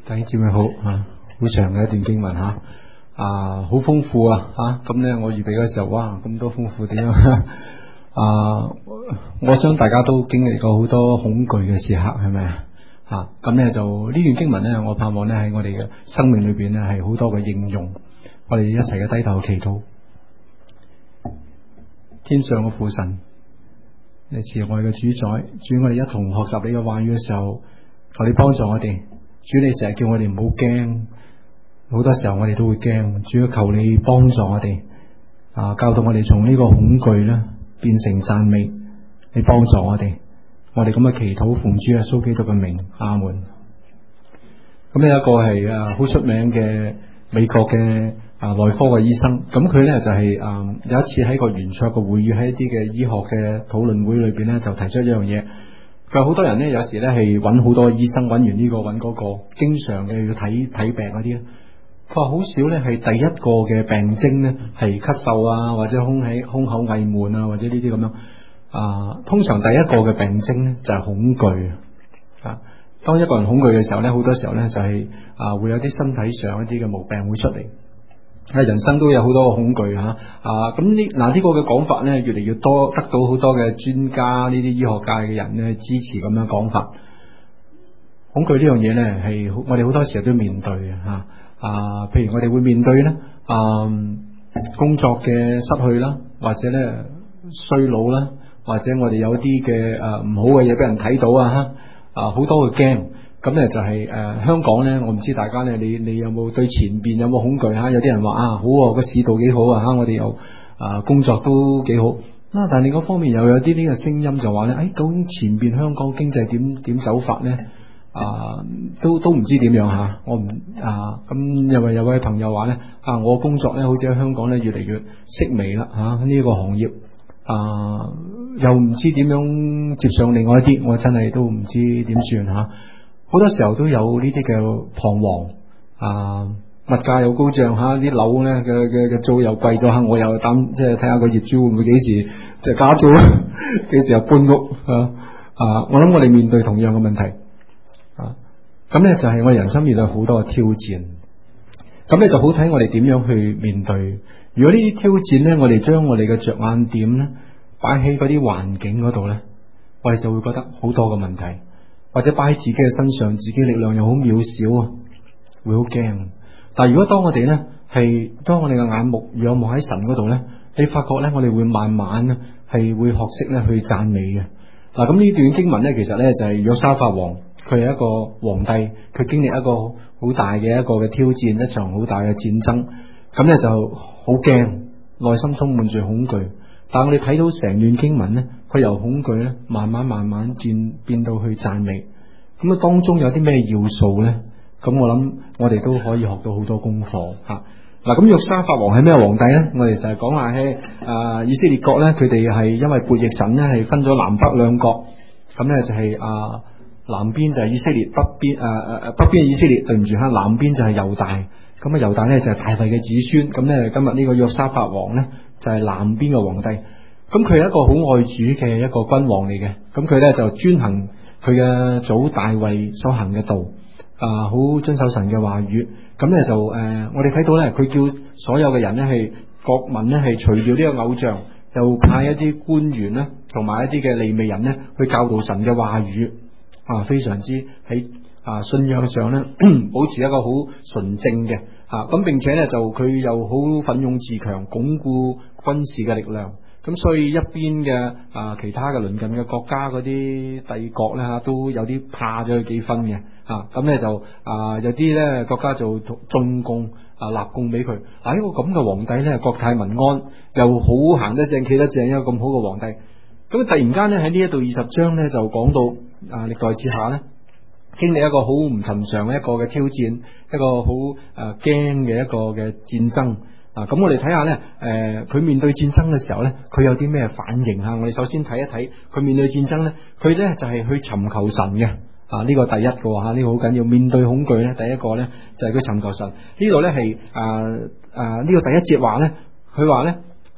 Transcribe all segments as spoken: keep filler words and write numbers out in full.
弟兄姊妹好啊，好長嘅一段經文吓，啊，好豐富啊吓，咁咧我預備嘅時候，哇，咁多豐富點樣啊？我想大家都經歷過好多恐懼嘅時刻，係咪啊？吓，咁咧就呢段經文咧，我盼望咧喺我哋嘅生命裏邊咧係好多嘅應用，我哋一齊嘅低頭祈禱。天上嘅父神，你慈愛嘅主宰，主，我哋一同學習你嘅話語嘅時候，求你幫助我哋。主，你成日叫我哋唔好驚，好多時候我哋都會驚。主要求你幫助我哋，啊，教導我哋從呢個恐懼咧變成讚美。你幫助我哋，我哋咁嘅祈禱奉主耶穌基督嘅名，阿門。咁有一個係啊好出名嘅美國嘅啊內科嘅醫生，咁佢咧就係、是、啊有一次喺個圓桌嘅會議，喺一啲嘅醫學嘅討論會裏邊咧，就提出一樣嘢。佢話好多人咧，有時咧係揾好多醫生，揾完呢、這個揾嗰、那個，經常嘅要睇睇病嗰啲咧。佢話好少咧係第一個嘅病徵咧係咳嗽啊，或者空氣胸口翳悶啊，或者呢啲咁樣啊。通常第一個嘅病徵咧就係、是、恐懼啊。當一個人恐懼嘅時候咧，好多時候咧就係、是、啊會有啲身體上一啲嘅毛病會出嚟。係人生都有好多嘅恐懼吓啊！咁呢嗱呢個嘅講法咧，越嚟越多，得到好多嘅專家呢啲醫學界嘅人咧支持咁樣講法。恐懼呢樣嘢咧係我哋好多時候都面對嘅吓啊！譬如我哋會面對咧啊工作嘅失去啦，或者咧衰老啦，或者我哋有啲嘅誒唔好嘅嘢俾人睇到啊啊好多嘅驚。咁咧就係、是、誒、呃、香港咧，我唔知大家咧，你你有冇對前邊有冇恐懼吓？有啲人話啊，好個、啊、市道幾好啊吓，我哋又啊工作都幾好。啊，但係另一方面又有啲呢個聲音就話咧，誒、哎，究竟前邊香港經濟點點走法咧？啊，都都唔知點樣吓。我唔啊咁，因為有位朋友話咧，啊，我工作咧好似喺香港咧越嚟越式微啦吓，呢、啊這個行業啊又唔知點樣接上另外一啲，我真係都唔知點算吓。啊好多時候都有呢啲嘅彷徨啊，物價又高漲吓，啲樓咧嘅嘅嘅租又貴咗吓，我又等即係睇下個業主會唔會幾時即係加租，幾時又搬屋啊？啊，我諗我哋面對同樣嘅問題啊，咁咧就係我哋人生面對好多嘅挑戰，咁咧就好睇我哋點樣去面對。如果呢啲挑戰咧，我哋將我哋嘅着眼點咧擺喺嗰啲環境嗰度咧，我哋就會覺得好多嘅問題。或者擺喺自己嘅身上，自己力量又好渺小啊，會好驚。但係如果當我哋咧係當我哋嘅眼目仰望喺神嗰度咧，你發覺咧我哋會慢慢咧係會學識咧去讚美嘅。嗱，咁呢段經文咧，其實咧就係約沙法王，佢係一個皇帝，佢經歷一個好大嘅一個嘅挑戰，一場好大嘅戰爭，咁咧就好驚，內心充滿住恐懼。但係我哋睇到成段經文咧，佢由恐懼咧慢慢慢慢轉變到去讚美，咁啊當中有啲咩要素咧？咁我諗我哋都可以學到好多功課吓。嗱，咁約沙法王係咩皇帝咧？我哋成日講話喺啊以色列國咧，佢哋係因為悖逆神咧，係分咗南北兩國，咁咧就係、是、啊南邊就係以色列，北邊誒誒誒北邊係以色列，對唔住吓，南邊就係猶大，咁啊猶大咧就係大衛嘅子孫，咁咧今日呢個約沙法王咧就係南邊嘅皇帝，咁佢係一個好愛主嘅一個君王嚟嘅，咁佢咧就專行佢嘅祖大衛所行嘅道，啊好遵守神嘅話語，咁咧就誒、呃、我哋睇到咧，佢叫所有嘅人咧係國民咧係除掉呢個偶像，又派一啲官員咧同埋一啲嘅利未人咧去教導神嘅話語，啊非常之喺啊信仰上咧保持一個好純正嘅。啊，咁並且咧就佢又好奮勇自強，鞏固軍事嘅力量。咁所以一邊嘅啊其他嘅鄰近嘅國家嗰啲帝國咧吓，都有啲怕咗佢幾分嘅。啊，咁咧就啊有啲咧國家就進貢啊納貢俾佢。啊，一個咁嘅皇帝咧，國泰民安，又好行得正企得正，一個咁好嘅皇帝。咁突然間咧喺呢一度二十章咧就講到啊歷代志下咧，經歷一個好唔尋常嘅一個嘅挑戰，一個好誒驚嘅一個嘅戰爭啊！咁我哋睇下咧，誒、呃、佢面對戰爭嘅時候咧，佢有啲咩反應啊？我哋首先睇一睇佢面對戰爭咧，佢咧就係、是、去尋求神嘅啊！呢、這個第一個吓，呢、這個好緊要。面對恐懼咧，第一個咧就係佢尋求神。呢度咧係誒誒呢個第一節話咧，佢話咧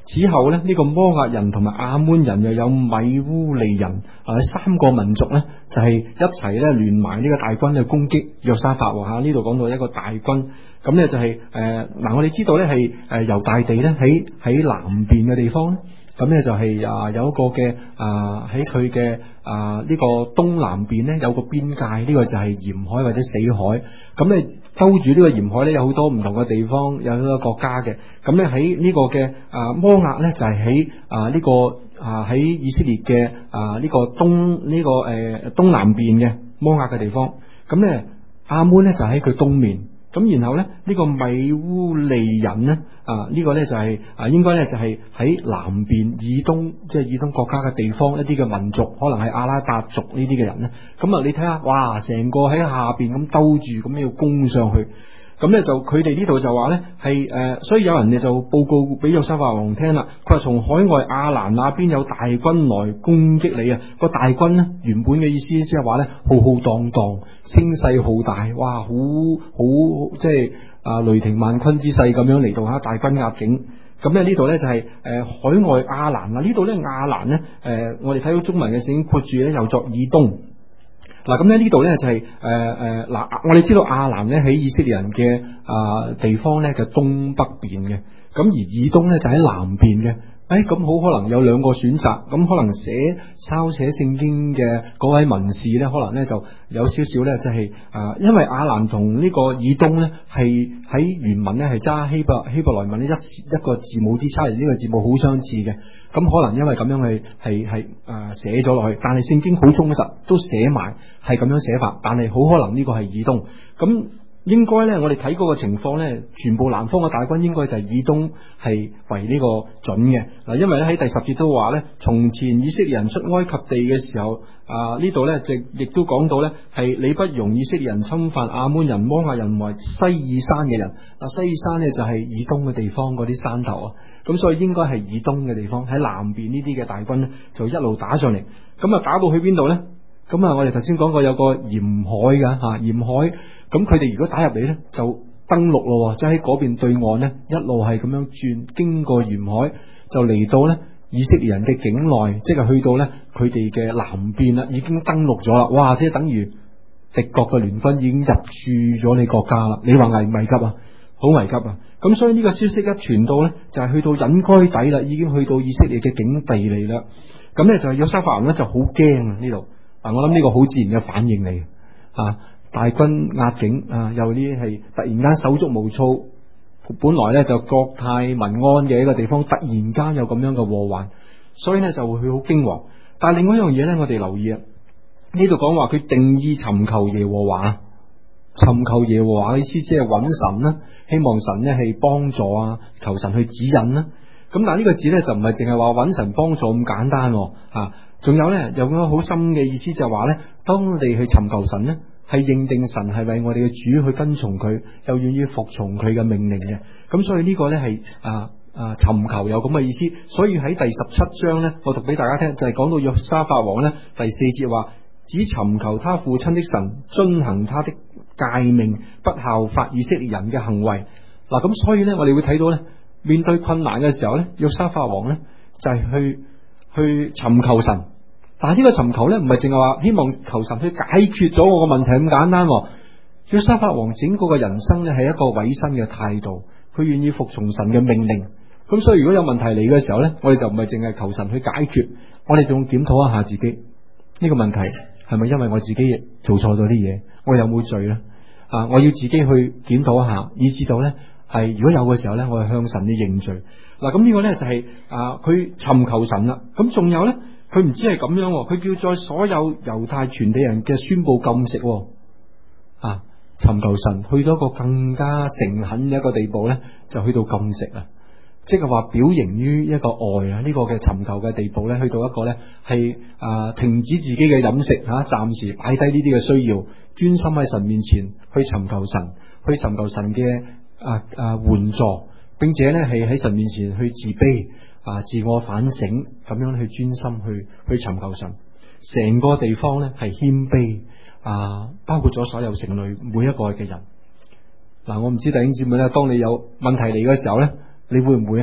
此後咧，呢、這個摩押人同埋亞捫人又有米烏利人啊，三個民族咧就係、是、一齊咧聯埋呢個大軍去攻擊約沙法吓。呢度講到一個大軍，咁咧就係誒嗱，我哋知道咧係誒猶大地咧喺喺南邊嘅地方，咁咧就係啊有一個嘅啊喺佢嘅啊呢個東南邊咧有個邊界，呢、這個就係鹽海或者死海，咁咧。兜住呢個鹽海咧，有好多唔同嘅地方，有好多國家嘅。咁咧喺呢個嘅啊摩押咧，就係喺啊呢個啊喺以色列嘅啊呢個東呢、這個誒、呃、東南邊嘅摩押嘅地方。咁咧亞捫咧就喺佢東面。咁然後咧呢、這個米烏利人咧啊呢、這個咧就係、是、啊應該咧就係喺南邊以東，即係以東國家嘅地方一啲嘅民族，可能係阿拉伯族呢啲嘅人咧。咁啊你睇下，哇成個喺下邊咁兜住咁要攻上去。咁咧就佢哋呢度就話咧係誒，所以有人咧就報告俾約沙法王聽啦。佢話從海外亞蘭那邊有大軍來攻擊你啊！個大軍咧原本嘅意思即係話咧浩浩蕩蕩，聲勢浩大，哇！好好即係啊雷霆萬鈞之勢咁樣嚟到吓大軍壓境。咁咧呢度咧就係、是、誒、呃、海外亞蘭啊！呢度咧亞蘭咧誒，我哋睇到中文嘅聖經括住咧又作以東。嗱，咁咧呢度咧就係誒誒嗱，我哋知道亞蘭咧喺以色列人嘅啊、呃、地方咧嘅東北邊嘅，咁而以東咧就喺南邊嘅。誒咁好可能有兩個選擇，咁可能寫抄寫聖經嘅嗰位文士咧，可能咧就有少少咧，即係啊，因為亞蘭同呢個以東咧係喺原文咧係揸希伯希伯來文呢一一個字母之差，而呢個字母好相似嘅，咁可能因為咁樣係係係啊寫咗落去，但係聖經好忠實都寫埋係咁樣寫法，但係好可能呢個係以東咁。應該咧，我哋睇嗰個情況咧，全部南方嘅大軍應該就係以東係為呢個準嘅嗱，因為咧喺第十節都話咧，從前以色列人出埃及地嘅時候啊，呢度咧就亦都講到咧係你不容以色列人侵犯亞捫人、摩押人為西珥山嘅人嗱，西珥山咧就係以東嘅地方嗰啲山頭啊，咁所以應該係以東嘅地方喺南邊呢啲嘅大軍咧就一路打上嚟，咁啊打到去邊度咧？咁啊，我哋頭先講過有個鹽海噶吓，鹽海。咁佢哋如果打入嚟咧，就登陸咯，即係喺嗰邊對岸咧，一路係咁樣轉，經過鹽海就嚟到咧以色列人嘅境內，即係去到咧佢哋嘅南邊啦，已經登陸咗啦。哇！即係等於敵國嘅聯軍已經入駐咗你國家啦。你話危唔危急啊？好危急啊！咁所以呢個消息一傳到咧，就係、是、去到隱該底啦，已經去到以色列嘅境地嚟啦。咁咧就係約沙法人咧就好驚啊！呢度嗱，我諗呢個好自然嘅反應嚟啊！大軍壓境啊，有啲係突然間手足無措，本來咧就國泰民安嘅一個地方，突然間有咁樣嘅禍患，所以咧就會好驚惶。但係另外一樣嘢咧，我哋留意啊，呢度講話佢定意尋求耶和華，尋求耶和華嘅意思即係揾神啦，希望神咧係幫助啊，求神去指引啦。咁但係呢個字咧就唔係淨係話揾神幫助咁簡單啊，仲有咧有個好深嘅意思就係話咧，當我哋去尋求神咧，係認定神係為我哋嘅主去跟從佢，又願意服從佢嘅命令嘅。咁所以呢個咧係啊啊尋求有咁嘅意思。所以喺第十七章咧，我讀俾大家聽，就係、是、講到約沙法王咧第四節話，只尋求他父親的神，遵行他的誡命，不效法以色列人嘅行為。嗱、啊，咁所以咧，我哋會睇到咧，面對困難嘅時候咧，約沙法王咧就係、是、去去尋求神。但係呢個尋求咧，唔係淨係話希望求神去解決咗我個問題咁簡單。約沙法王整個嘅人生咧係一個委身嘅態度，佢願意服從神嘅命令。咁所以如果有問題嚟嘅時候咧，我哋就唔係淨係求神去解決，我哋仲檢討一下自己呢個問題係咪因為我自己做錯咗啲嘢，我有冇罪咧？啊，我要自己去檢討一下，以至到咧係如果有嘅時候咧，我係向神去認罪。嗱，咁呢個咧就係啊，佢尋求神啦。咁仲有咧？佢唔止係咁樣，佢叫在所有猶太全地人嘅宣布禁食，啊，尋求神去到一個更加誠懇嘅一個地步咧，就去到禁食啊，即係話表形於一個愛啊，呢、這個嘅尋求嘅地步咧，去到一個咧係啊停止自己嘅飲食吓，暫、啊、時擺低呢啲嘅需要，專心喺神面前去尋求神，去尋求神嘅啊啊援助，並且咧係喺神面前去自卑。啊！自我反省，咁樣去專心去去尋求神，成個地方咧係謙卑啊，包括咗所有城裏每一個嘅人。嗱、啊，我唔知弟兄姊妹咧，當你有問題嚟嘅時候咧，你會唔會咧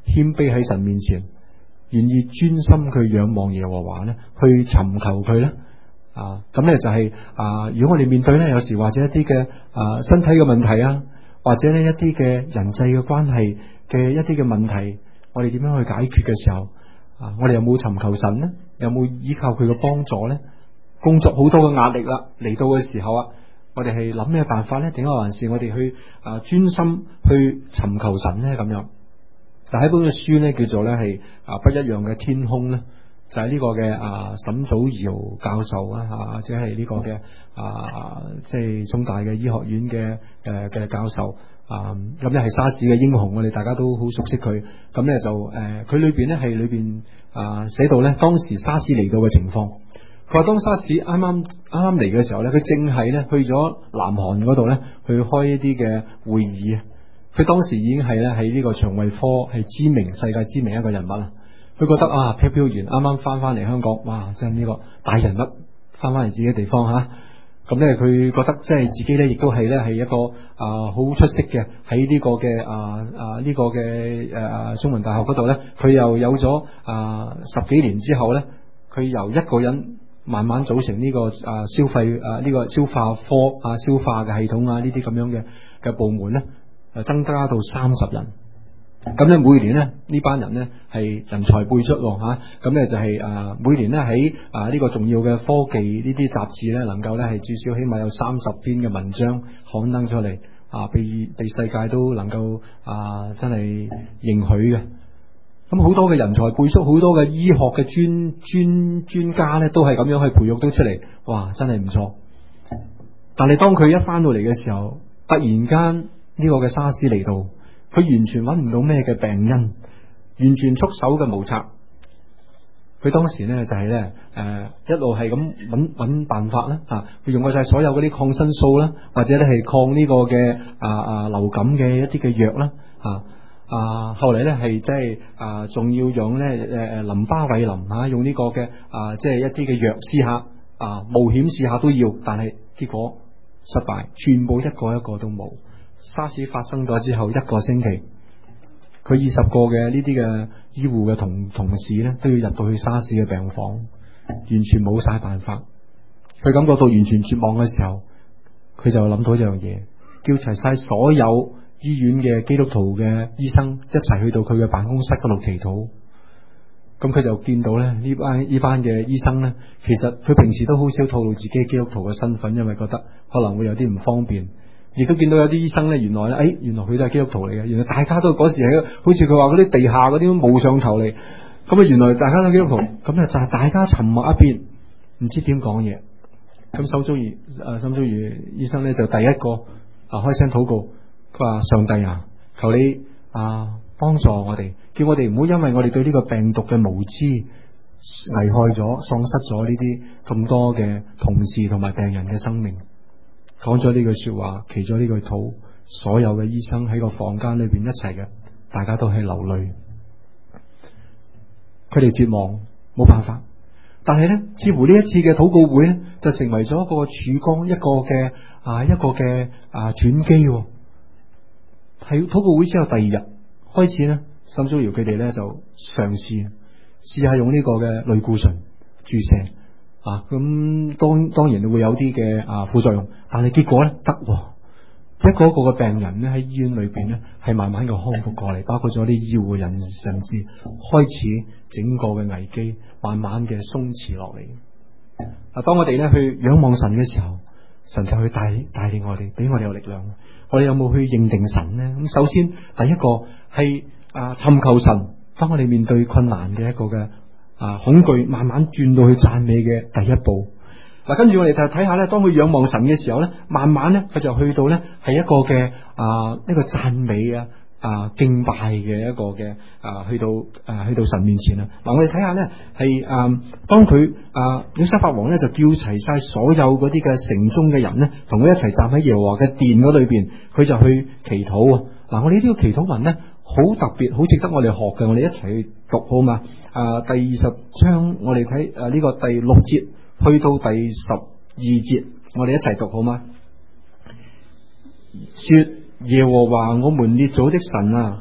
謙卑喺神面前，願意專心去仰望耶和華咧，去尋求佢咧。啊，咁咧就係、是、啊，如果我哋面對咧，有時或者一啲嘅啊身體嘅問題啊，或者呢一啲嘅人際嘅關係嘅一啲嘅問題，我哋點樣去解決嘅時候，啊，我哋有冇尋求神呢？有冇依靠佢嘅幫助呢？工作好多嘅壓力啦，嚟到嘅時候啊，我哋係諗咩辦法呢？定係還是我哋去啊專心去尋求神呢？咁樣，但喺本嘅書呢，叫做咧係啊不一樣嘅天空咧。就係呢個嘅啊沈祖堯教授啊，或者係呢個嘅啊即係中大嘅醫學院嘅誒嘅教授啊，咁咧係沙士嘅英雄，我哋大家都好熟悉佢。咁咧就誒佢、呃、裏邊咧係裏邊啊寫到咧當時沙士嚟到嘅情況。佢話當沙士啱啱啱啱嚟嘅時候咧，佢正係咧去咗南韓嗰度咧去開一啲嘅會議啊。佢當時已經係咧喺呢個腸胃科係知名世界知名一個人物啦。佢覺得啊，飄飄然啱啱翻翻嚟香港，哇！真係呢個大人物翻翻嚟自己嘅地方吓，咁咧佢覺得即係自己咧，亦都係咧係一個啊好出色嘅喺呢個嘅啊啊呢個嘅誒中文大學嗰度咧，佢又有咗啊十幾年之後咧，佢由一個人慢慢組成呢個啊消費啊呢個消化科啊消化嘅系統啊呢啲咁樣嘅嘅部門咧，誒增加到三十人。咁咧每年咧呢班人咧係人才輩出吓，咁咧就係誒每年咧喺啊呢個重要嘅科技呢啲雜誌咧，能夠咧係至少起碼有三十篇嘅文章刊登出嚟，啊，被被世界都能夠啊真係認許嘅。咁好多嘅人才輩出，好多嘅醫學嘅專專專家咧都係咁樣去培育到出嚟，哇，真係唔錯。但係當佢一翻到嚟嘅時候，突然間呢個嘅沙士嚟到。佢完全揾唔到咩嘅病因，完全束手嘅無策。佢當時咧就係咧誒一路係咁揾揾辦法啦，啊，佢用過晒所有嗰啲抗生素啦，或者咧係抗呢個嘅啊啊流感嘅一啲嘅藥啦，啊啊後嚟咧係即係啊仲要用咧誒誒淋巴韋林吓，用呢個嘅啊即係一啲嘅藥試下啊冒險試下都要，但係結果失敗，全部一個一個都冇。沙士發生咗之後一個星期，佢二十個嘅呢啲嘅醫護嘅同同事咧，都要入到去沙士嘅病房，完全冇晒辦法。佢感覺到完全絕望嘅時候，佢就諗到一樣嘢，叫齊晒所有醫院嘅基督徒嘅醫生一齊去到佢嘅辦公室嗰度祈禱。咁佢就見到咧呢班呢班嘅醫生咧，其實佢平時都好少透露自己基督徒嘅身份，因為覺得可能會有啲唔方便。亦都見到有啲醫生咧，原來咧，誒、哎，原來佢都係基督徒嚟嘅。原來大家都嗰時喺，好似佢話嗰啲地下嗰啲冇上頭嚟。咁啊，原來大家都基督徒，咁咧就係大家沉默一邊，唔知點講嘢。咁沈祖堯誒，沈祖堯醫生咧就第一個啊開聲禱告，佢話上帝啊，求你啊幫助我哋，叫我哋唔好因為我哋對呢個病毒嘅無知，危害咗、喪失咗呢啲咁多嘅同事同埋病人嘅生命。講咗呢句說話，祈咗呢句禱，所有嘅醫生喺個房間裏邊一齊嘅，大家都係流淚，佢哋絕望，冇辦法。但係咧，似乎呢一次嘅禱告會咧，就成為咗一個曙光，一個嘅啊，一個嘅啊轉機。喺禱告會之後第二日開始咧，沈祖堯佢哋咧就嘗試試下用呢個嘅類固醇注射。啊，咁當當然會有啲嘅啊副作用，但係結果咧得，一個一個嘅病人咧喺醫院裏邊咧係慢慢嘅康復過嚟，包括咗啲醫護人人士開始整個嘅危機慢慢嘅鬆弛落嚟。啊，當我哋咧去仰望神嘅時候，神就去帶帶領我哋，俾我哋有力量。我哋有冇去認定神呢？咁首先第一個係啊尋求神，當我哋面對困難嘅一個嘅。啊！恐懼慢慢轉到去讚美嘅第一步。嗱、啊，跟住我哋就睇下咧，當佢仰望神嘅時候咧，慢慢咧佢就去到咧係一個嘅啊一個讚美啊啊敬拜嘅一個嘅啊去到啊去到神面前啊。嗱，我哋睇下咧係啊當佢啊約沙法王咧就叫齊晒所有嗰啲嘅城中嘅人咧，同佢一齊站喺耶和華嘅殿嗰裏邊，佢就去祈禱啊。嗱，我哋呢個祈禱文咧。好特別，好值得我哋學嘅，我哋一齊去讀好嘛？啊，第二十章我哋睇誒呢個第六節去到第十二節，我哋一齊讀好嘛？說耶和華我們列祖的神啊，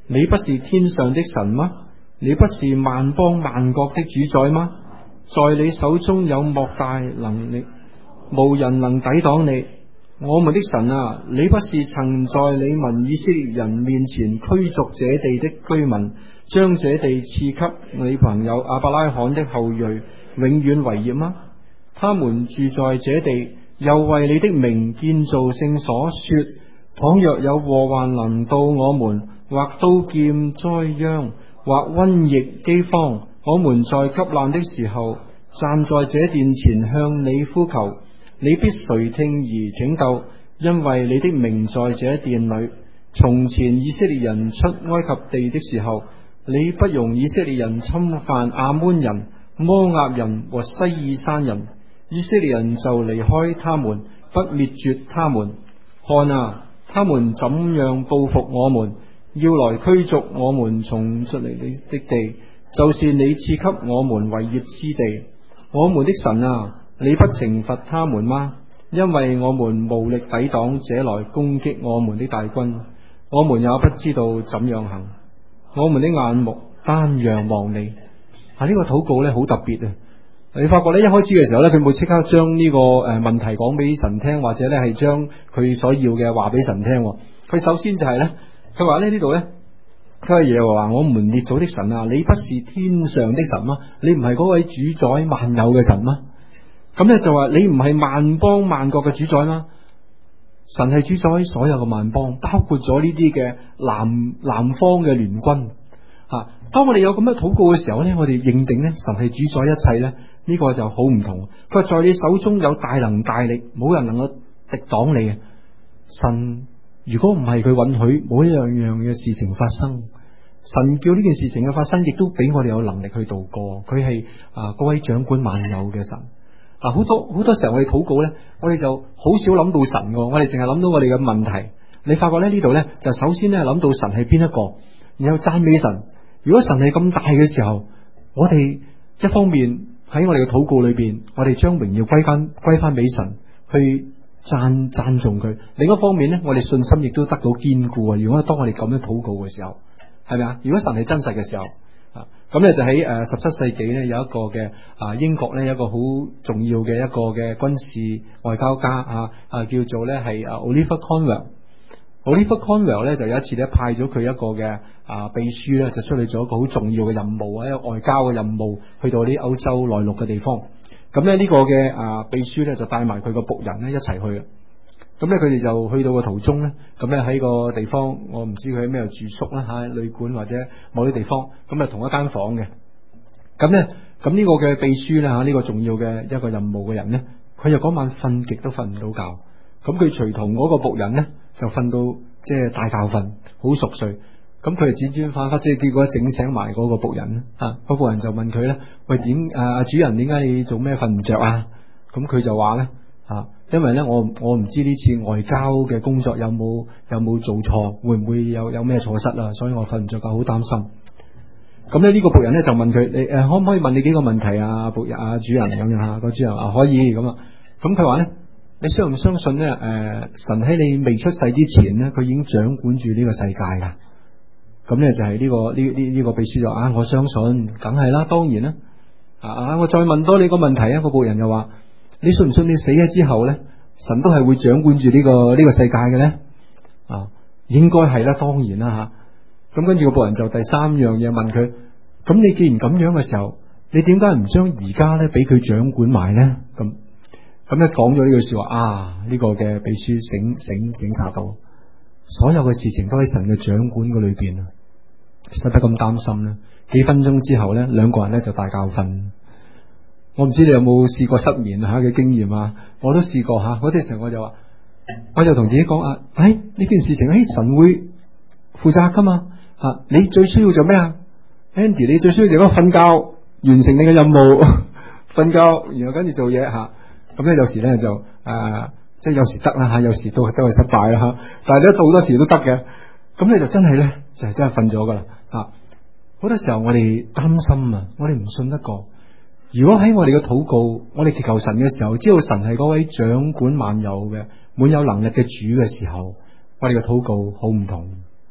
你不是天上的神嗎？你不是萬邦萬國的主宰嗎？在你手中有莫大能力，無人能抵擋你。我們的神啊，你不是曾在你民以色列人面前驅逐這地的居民，將這地賜給你朋友亞伯拉罕的後裔永遠為業嗎？他們住在這地，又為你的名建造聖所，說：倘若有禍患臨到我們，或刀劍災殃，或瘟疫饑荒，我們在急難的時候站在這殿前向你呼求，你必垂聽而拯救，因為你的名在這殿裏。從前以色列人出埃及地的時候，你不容以色列人侵犯亞捫人、摩押人和西珥山人，以色列人就離開他們，不滅絕他們。看啊，他們怎樣報復我們，要來驅逐我們從出嚟你的地，就是你賜給我們為業之地。我們的神啊，你不懲罰他們嗎？因為我們無力抵擋這來攻擊我們的大軍，我們也不知道怎樣行。我們的眼目單仰望你。啊，呢個禱告咧好特別啊！你發覺咧，一開始嘅時候咧，佢冇即刻將呢個誒問題講俾神聽，或者咧係將佢所要嘅話俾神聽。佢首先就係咧，佢話咧呢度咧，佢係耶和華我們列祖的神啊，你不是天上的神嗎？你唔係嗰位主宰萬有嘅神嗎？咁咧就話你唔係萬邦萬國嘅主宰嗎？神係主宰所有嘅萬邦，包括咗呢啲嘅南南方嘅聯軍。吓、啊，當我哋有咁樣禱告嘅時候咧，我哋認定咧神係主宰一切咧，呢、這個就好唔同。佢話在你手中有大能大力，冇人能夠敵擋你啊！神如果唔係佢允許，冇一樣樣嘅事情發生。神叫呢件事情嘅發生，亦都俾我哋有能力去度過。佢係啊嗰位掌管萬有嘅神。嗱、啊，好多好多時候我哋禱告咧，我哋就好少諗到神嘅，我哋淨係諗到我哋嘅問題。你發覺咧呢度咧，就首先咧諗到神係邊一個，然後讚美神。如果神係咁大嘅時候，我哋一方面喺我哋嘅禱告裏邊，我哋將榮耀歸翻歸翻俾神，去讚讚頌佢。另一方面咧，我哋信心亦都得到堅固啊！如果當我哋咁樣禱告嘅時候，係咪啊？如果神係真實嘅時候啊，咁咧就喺誒十七世紀咧有一個嘅啊英國咧有一個好重要嘅一個嘅軍事外交家啊啊叫做咧係啊 Oliver Cromwell。Oliver Cromwell 咧就有一次咧派咗佢一個嘅啊秘書咧就出去做一個好重要嘅任務啊，一個外交嘅任務，去到啲歐洲內陸嘅地方。咁咧呢個嘅啊秘書咧就帶埋佢個僕人咧一齊去。咁咧佢哋就去到個途中咧，咁咧喺個地方，我唔知佢喺咩度住宿啦吓，旅館或者某啲地方，咁啊同一間房嘅。咁咧咁呢個嘅秘書咧吓，呢個重要嘅一個任務嘅人咧，佢就嗰晚瞓極都瞓唔到覺。咁佢隨同嗰個僕人咧就瞓到即係大覺瞓，好熟睡。咁佢就輾轉反覆，即係結果整醒埋嗰個僕人啊。嗰僕人就問佢咧：喂，點啊主人，點解你做咩瞓唔着啊？咁佢就話咧啊，因為咧我我唔知呢次外交嘅工作有冇有冇做錯，會唔會有有咩錯失啊？所以我瞓唔着覺，好擔心。咁咧呢個僕人咧就問佢：你誒、呃、可唔可以問你幾個問題啊？僕人啊主人咁樣吓，個主人啊可以咁啊。咁佢話咧。你相唔相信咧？誒、呃，神喺你未出世之前咧，佢已經掌管住呢個世界噶。咁咧就係呢、這個呢呢呢個秘書就啊，我相信，梗係啦，當然啦。啊，我再問多你個問題啊，個僕人又話：你信唔信你死咗之後咧，神都係會掌管住呢、這個呢、這個世界嘅咧？啊，應該係啦，當然啦吓。咁、啊、跟住個僕人就第三樣嘢問佢：咁你既然咁樣嘅時候，你點解唔將而家咧俾佢掌管埋咧？咁？咁一講咗呢句說話啊，呢、這個嘅秘書醒醒醒察到，所有嘅事情都喺神嘅掌管嘅裏邊啊，使得咁擔心咧。幾分鐘之後咧，兩個人咧就大覺瞓。我唔知你有冇試過失眠吓嘅經驗啊？我都試過吓，嗰啲時候我就話，我就同自己講啊，誒呢件事情，誒神會負責噶嘛？啊，你最需要就咩啊 ？Andy， 你最需要就嗰個瞓覺，完成你嘅任務，瞓覺，然後跟住做嘢吓。咁咧有時咧就誒、呃，即係有時得啦吓，有時都都係失敗啦吓。但係咧好多時都得嘅。咁你就真係咧就係、是、真係瞓咗噶啦啊！好多時候我哋擔心啊，我哋唔信得過。如果喺我哋嘅禱告，我哋祈求神嘅時候，知道神係嗰位掌管萬有嘅、滿有能力嘅主嘅時候，我哋嘅禱告好唔同。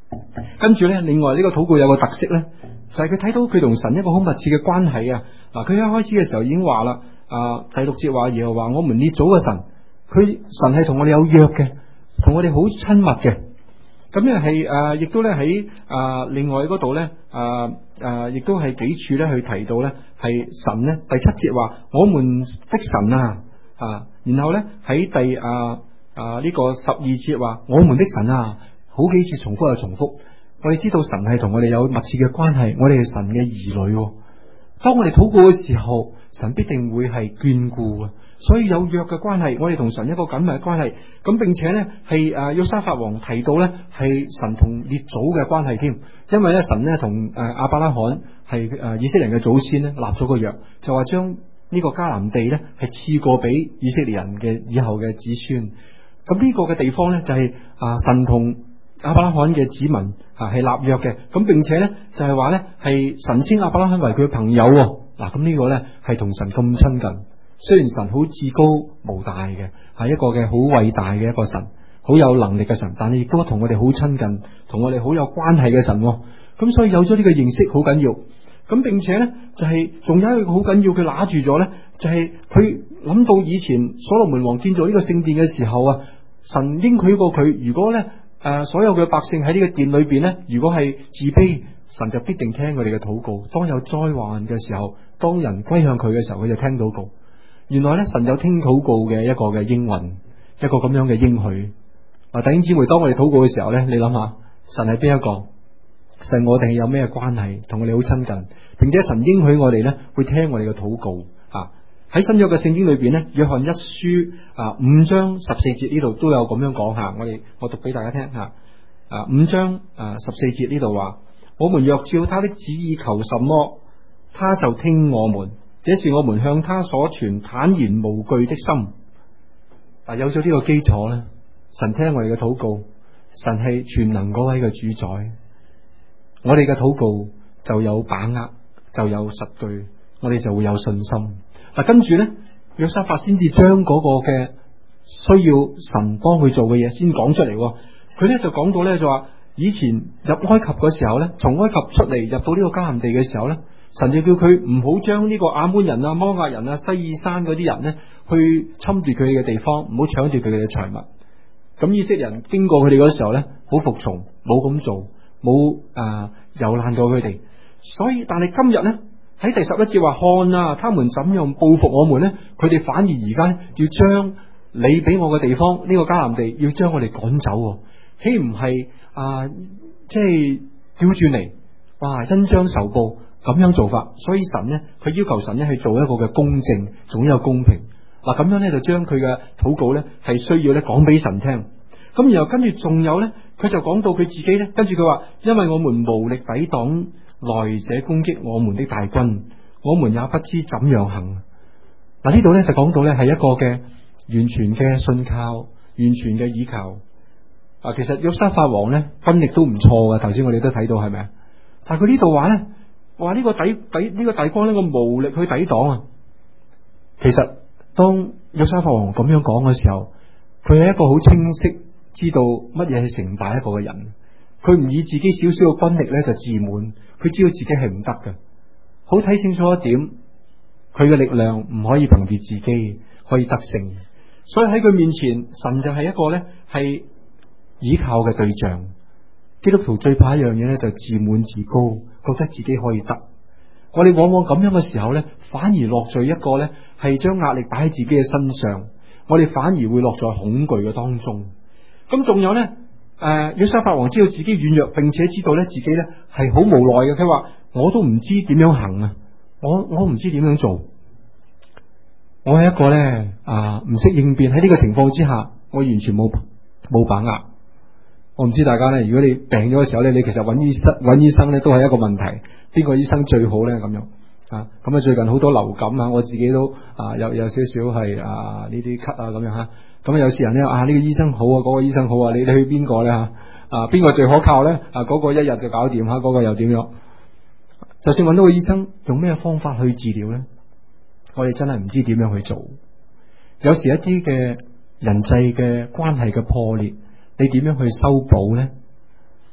跟住咧，另外呢個禱告有個特色咧，就係佢睇到佢同神一個好密切嘅關係啊！嗱，佢一開始嘅時候已經話啦，啊第六節話耶和華我們列祖嘅神，佢神係同我哋有約嘅，同我哋好親密嘅。咁咧係誒，亦都咧喺啊另外嗰度咧，啊啊亦都係幾處咧去提到咧，係神咧第七節話我們的神啊啊，然後咧喺第啊啊呢個十二節話我們的神啊，好幾次重複又重複。我哋知道神係同我哋有密切嘅關係，我哋係神嘅兒女。當我哋禱告嘅時候，神必定會係眷顧嘅，所以有約嘅關係，我哋同神一個緊密嘅關係。咁並且咧係誒約沙法王提到咧係神同列祖嘅關係添，因為咧神咧同誒亞伯拉罕係誒以色列人嘅祖先咧立咗個約，就話將呢個迦南地咧係賜過俾以色列人嘅以後嘅子孫。咁呢個嘅地方咧就係啊神同亞伯拉罕嘅子民啊係立約嘅，咁並且咧就係話咧係神稱亞伯拉罕為佢嘅朋友。嗱，咁呢個咧係同神咁親近，雖然神好至高無大嘅，係一個嘅好偉大嘅一個神，好有能力嘅神，但係亦都同我哋好親近，同我哋好有關係嘅神。咁所以有咗呢個認識好緊要。咁並且咧就係仲有一個好緊要，佢拿住咗咧就係佢諗到以前所羅門王建造呢個聖殿嘅時候啊，神應許過佢，如果咧誒、呃，所有嘅百姓喺呢個殿裏邊咧，如果係自卑，神就必定聽佢哋嘅禱告。當有災患嘅時候，當人歸向佢嘅時候，佢就聽禱告。原來咧，神有聽禱告嘅一個嘅應允，一個咁樣嘅應許。嗱，弟兄姊妹，當我哋禱告嘅時候咧，你諗下，神係邊一個？神我哋係有咩關係？同我哋好親近，並且神應許我哋咧會聽我哋嘅禱告啊！喺新約嘅聖經裏邊咧，約翰一書啊五章十四節呢度都有咁樣講下，我哋我讀俾大家聽吓。啊五章啊十四節呢度話：我們若照他的旨意求什麼，他就聽我們。這是我們向他所存坦然無懼的心。啊，有咗呢個基礎咧，神聽我哋嘅禱告，神係全能嗰位嘅主宰，我哋嘅禱告就有把握，就有實據，我哋就會有信心。嗱，跟住咧，約沙法先至將嗰個嘅需要神幫佢做嘅嘢先講出嚟。佢咧就講到咧就話，以前入埃及嘅時候咧，從埃及出嚟入到呢個迦南地嘅時候咧，神就叫佢唔好將呢個亞捫人啊、摩押人啊、西珥山嗰啲人咧去侵奪佢哋嘅地方，唔好搶奪佢哋嘅財物。咁以色列人經過佢哋嗰時候咧，好服從，冇咁做，冇啊遊爛過佢哋。所以，但係今日咧。喺第十一節話，看啊，他們怎樣報復我們呢？佢哋反而而家咧要將你俾我嘅地方呢、這個迦南地，要將我哋趕走，豈唔係啊？即係調轉嚟，哇！恩將仇報咁樣做法，所以神呢，佢要求神呢去做一個嘅公正，總有公平。嗱，咁樣咧就將佢嘅禱告咧係需要咧講俾神聽。咁然後跟住仲有咧，佢就講到佢自己咧，跟住佢話，因為我們無力抵擋來者攻擊我們的大軍，我們也不知怎樣行。嗱，呢度咧就講到咧係一個嘅完全嘅信靠，完全嘅依靠。啊，其實約沙法王咧軍力都唔錯嘅，頭先我哋都睇到係咪啊？但係佢呢度話咧，話呢個抵抵呢個大軍呢個無力去抵擋啊。其實當約沙法王咁樣講嘅時候，佢係一個好清晰知道乜嘢係成敗一個嘅人。佢唔以自己少少嘅軍力咧就自滿，佢知道自己係唔得嘅。好睇清楚一點，佢嘅力量唔可以憑住自己可以得勝，所以喺佢面前，神就係一個咧係依靠嘅對象。基督徒最怕一樣嘢咧就自滿自高，覺得自己可以得。我哋往往咁樣嘅時候咧，反而落在一個咧係將壓力擺喺自己嘅身上，我哋反而會落在恐懼嘅當中。咁仲有咧。誒，約沙法王知道自己軟弱，並且知道咧自己咧係好無奈嘅。佢話：我都唔知點樣行啊！我我唔知點樣做。我係一個咧啊，唔識應變喺呢個情況之下，我完全冇冇把握。我唔知大家咧，如果你病咗嘅時候咧，你其實揾醫生揾醫生咧都係一個問題。邊個醫生最好咧？咁樣啊？咁啊，最近好多流感啊，我自己都啊有有少少係啊呢啲咳啊咁樣吓。咁有時人咧啊，呢個醫生好啊，嗰個醫生好啊，你你去邊個咧吓？啊，邊個最可靠咧？啊，嗰個一日就搞掂吓，嗰個又點樣？就算揾到個醫生，用咩方法去治療咧？我哋真係唔知點樣去做。有時一啲嘅人際嘅關係嘅破裂，你點樣去修補咧？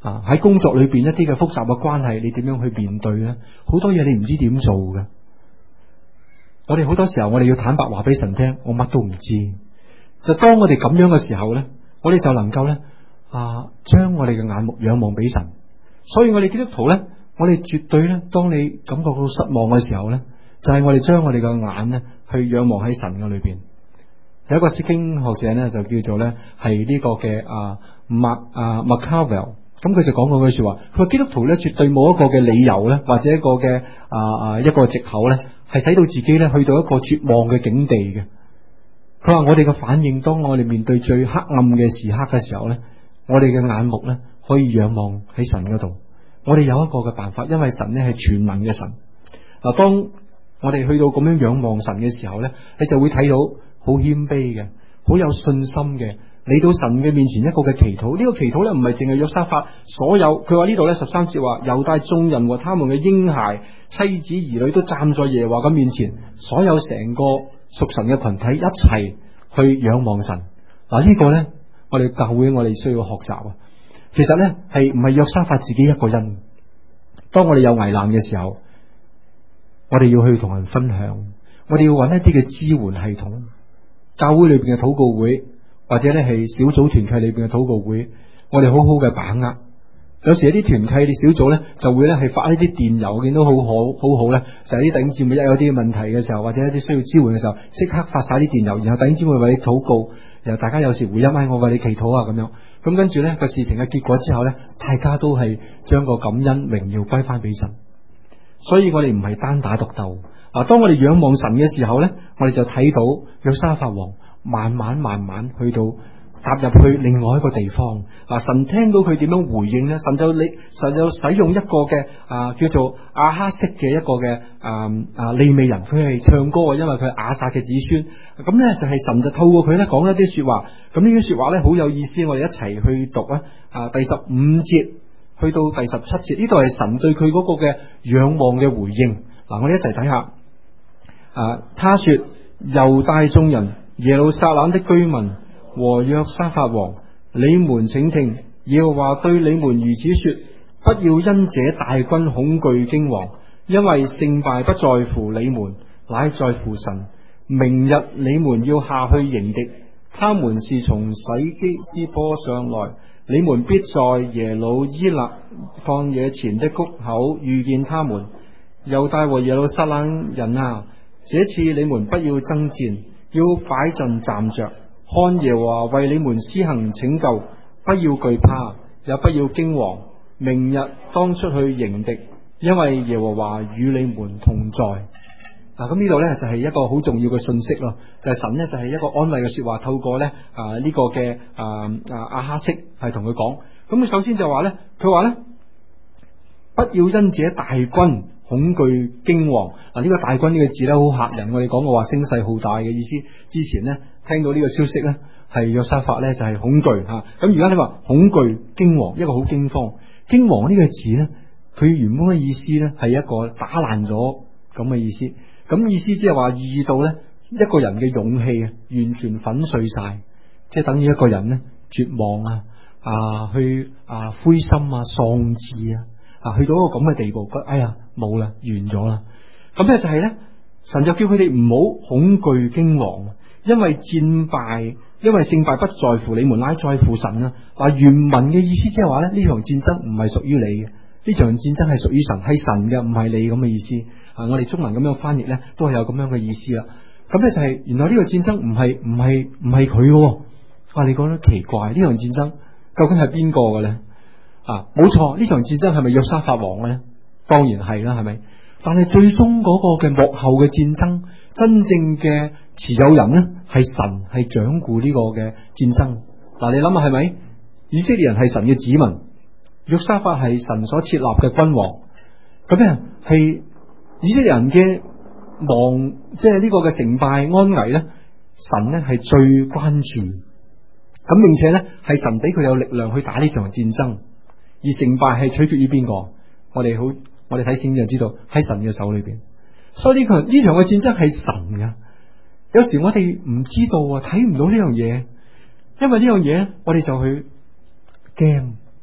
啊，喺工作裏邊一啲嘅複雜嘅關係，你點樣去面對咧？好多嘢你唔知點做嘅。我哋好多時候，我哋要坦白話俾神聽，我乜都唔知。就當我哋咁樣嘅時候咧，我哋就能夠咧啊，將我哋嘅眼目仰望俾神。所以我哋基督徒咧，我哋絕對咧，當你感覺到失望嘅時候咧，就係、是、我哋將我哋嘅眼咧去仰望喺神嘅裏邊。有一個釋經學者咧，就叫做咧係呢個嘅啊麥啊 Macavell， 咁佢就講過句說話，佢話基督徒咧絕對冇一個嘅理由咧，或者一個嘅啊啊一個藉口咧，係使到自己咧去到一個絕望嘅境地嘅。佢話我哋嘅反應，當我哋面對最黑暗嘅時刻嘅時候咧，我哋嘅眼目咧可以仰望喺神嗰度。我哋有一個嘅辦法，因為神咧係全能嘅神。嗱，當我哋去到咁樣仰望神嘅時候咧，你就會睇到好謙卑嘅，好有信心嘅，嚟到神嘅面前一個嘅祈禱。呢個祈禱咧唔係淨係約沙法，所有佢話呢度咧十三節話猶大眾人和他們嘅嬰孩、妻子、兒女都站在耶和華嘅面前，所有成個屬神嘅群體一齊去仰望神。嗱，呢個咧我哋教會我哋需要學習啊。其實咧係唔係約沙法自己一個人，當我哋有危難嘅時候，我哋要去同人分享，我哋要揾一啲嘅支援系統，教會裏邊嘅禱告會，或者咧係小組團契裏邊嘅禱告會，我哋好好嘅把握。有時一啲團契啲小組咧就會咧係發一啲電郵，見到好好好好咧，就係啲弟兄姊妹一有啲問題嘅時候，或者一啲需要支援嘅時候，即刻發晒啲電郵，然後弟兄姊妹為你禱告，然後大家有時回音，我為你祈禱啊咁樣。咁跟住咧個事情嘅結果之後咧，大家都係將個感恩榮耀歸翻俾神。所以我哋唔係單打獨鬥。嗱，當我哋仰望神嘅時候咧，我哋就睇到約沙法王慢慢慢慢去到踏入去另外一個地方。嗱，神聽到佢點樣回應咧，神就你神就使用一個嘅啊叫做亞哈色嘅一個嘅啊啊利未人，佢係唱歌嘅，因為佢係亞薩嘅子孫。咁咧就係神就透過佢咧講一啲說話。咁呢啲說話咧好有意思，我哋一齊去讀啊！啊，第十五節去到第十七節，呢度係神對佢嗰個嘅仰望嘅回應。嗱，我哋一齊睇下。啊，他說：猶大眾人、耶路撒冷的居民和約沙法王，你們請聽，耶和華對你們如此說：不要因這大軍恐懼驚惶，因為勝敗不在乎你們，乃在乎神。明日你們要下去迎敵，他們是從洗基斯波上來，你們必在耶魯伊勒曠野前的谷口遇見他們。猶大和耶路撒冷人啊，這次你們不要爭戰，要擺陣站着，看耶和華為你們施行拯救，不要懼怕，也不要驚惶。明日當出去迎敵，因為耶和華與你們同在。嗱，咁呢度呢，就係一個好重要嘅信息咯，就係神呢，就係一個安慰嘅說話，透過呢啊呢個嘅啊啊亞哈色係同佢講。咁佢首先就話呢，佢話呢，不要因這大軍恐懼驚惶。嗱，呢個大軍呢個字咧好嚇人，我哋講過話聲勢浩大嘅意思。之前呢，聽到呢個消息呢，係約沙法呢就係恐懼吓，咁而家你話恐懼驚惶，一個好驚慌。驚惶呢個字呢，佢原本嘅意思呢係一個打爛咗咁嘅意思。咁意思即係話意到呢一個人嘅勇氣啊，完全粉碎晒，即係等於一個人呢絕望啊啊去啊灰心啊喪志啊。啊，去到一個咁嘅地步，哎呀，冇啦，完咗啦。咁咧就係咧，神就叫佢哋唔好恐懼驚惶，因為戰敗，因為勝敗不在乎你們，乃在乎神啊。嗱，原文嘅意思即係話咧，呢場戰爭唔係屬於你嘅，呢場戰爭係屬於神，係神嘅，唔係你咁嘅意思。啊，我哋中文咁樣翻譯咧，都係有咁樣嘅意思啦。咁咧就係、是，原來呢個戰爭唔係唔係唔係佢嘅。啊，你講得奇怪，呢場戰爭究竟係邊個嘅咧？啊，冇錯，呢場戰爭係咪約沙法王咧？當然係啦，係咪？但係最終嗰個嘅幕後嘅戰爭，真正嘅持有人咧係神，係掌管呢個嘅戰爭。嗱、啊，你諗下係咪？以色列人係神嘅子民，約沙法係神所設立嘅君王，咁樣係以色列人嘅亡，即係呢個嘅成敗安危咧，神咧係最關注。咁並且咧係神俾佢有力量去打呢場戰爭。而成敗係取決於邊個？我哋好，我哋睇聖經就知道喺神嘅手裏邊。所以呢個呢場嘅戰爭係神噶。有時我哋唔知道啊，睇唔到呢樣嘢，因為呢樣嘢我哋就去驚，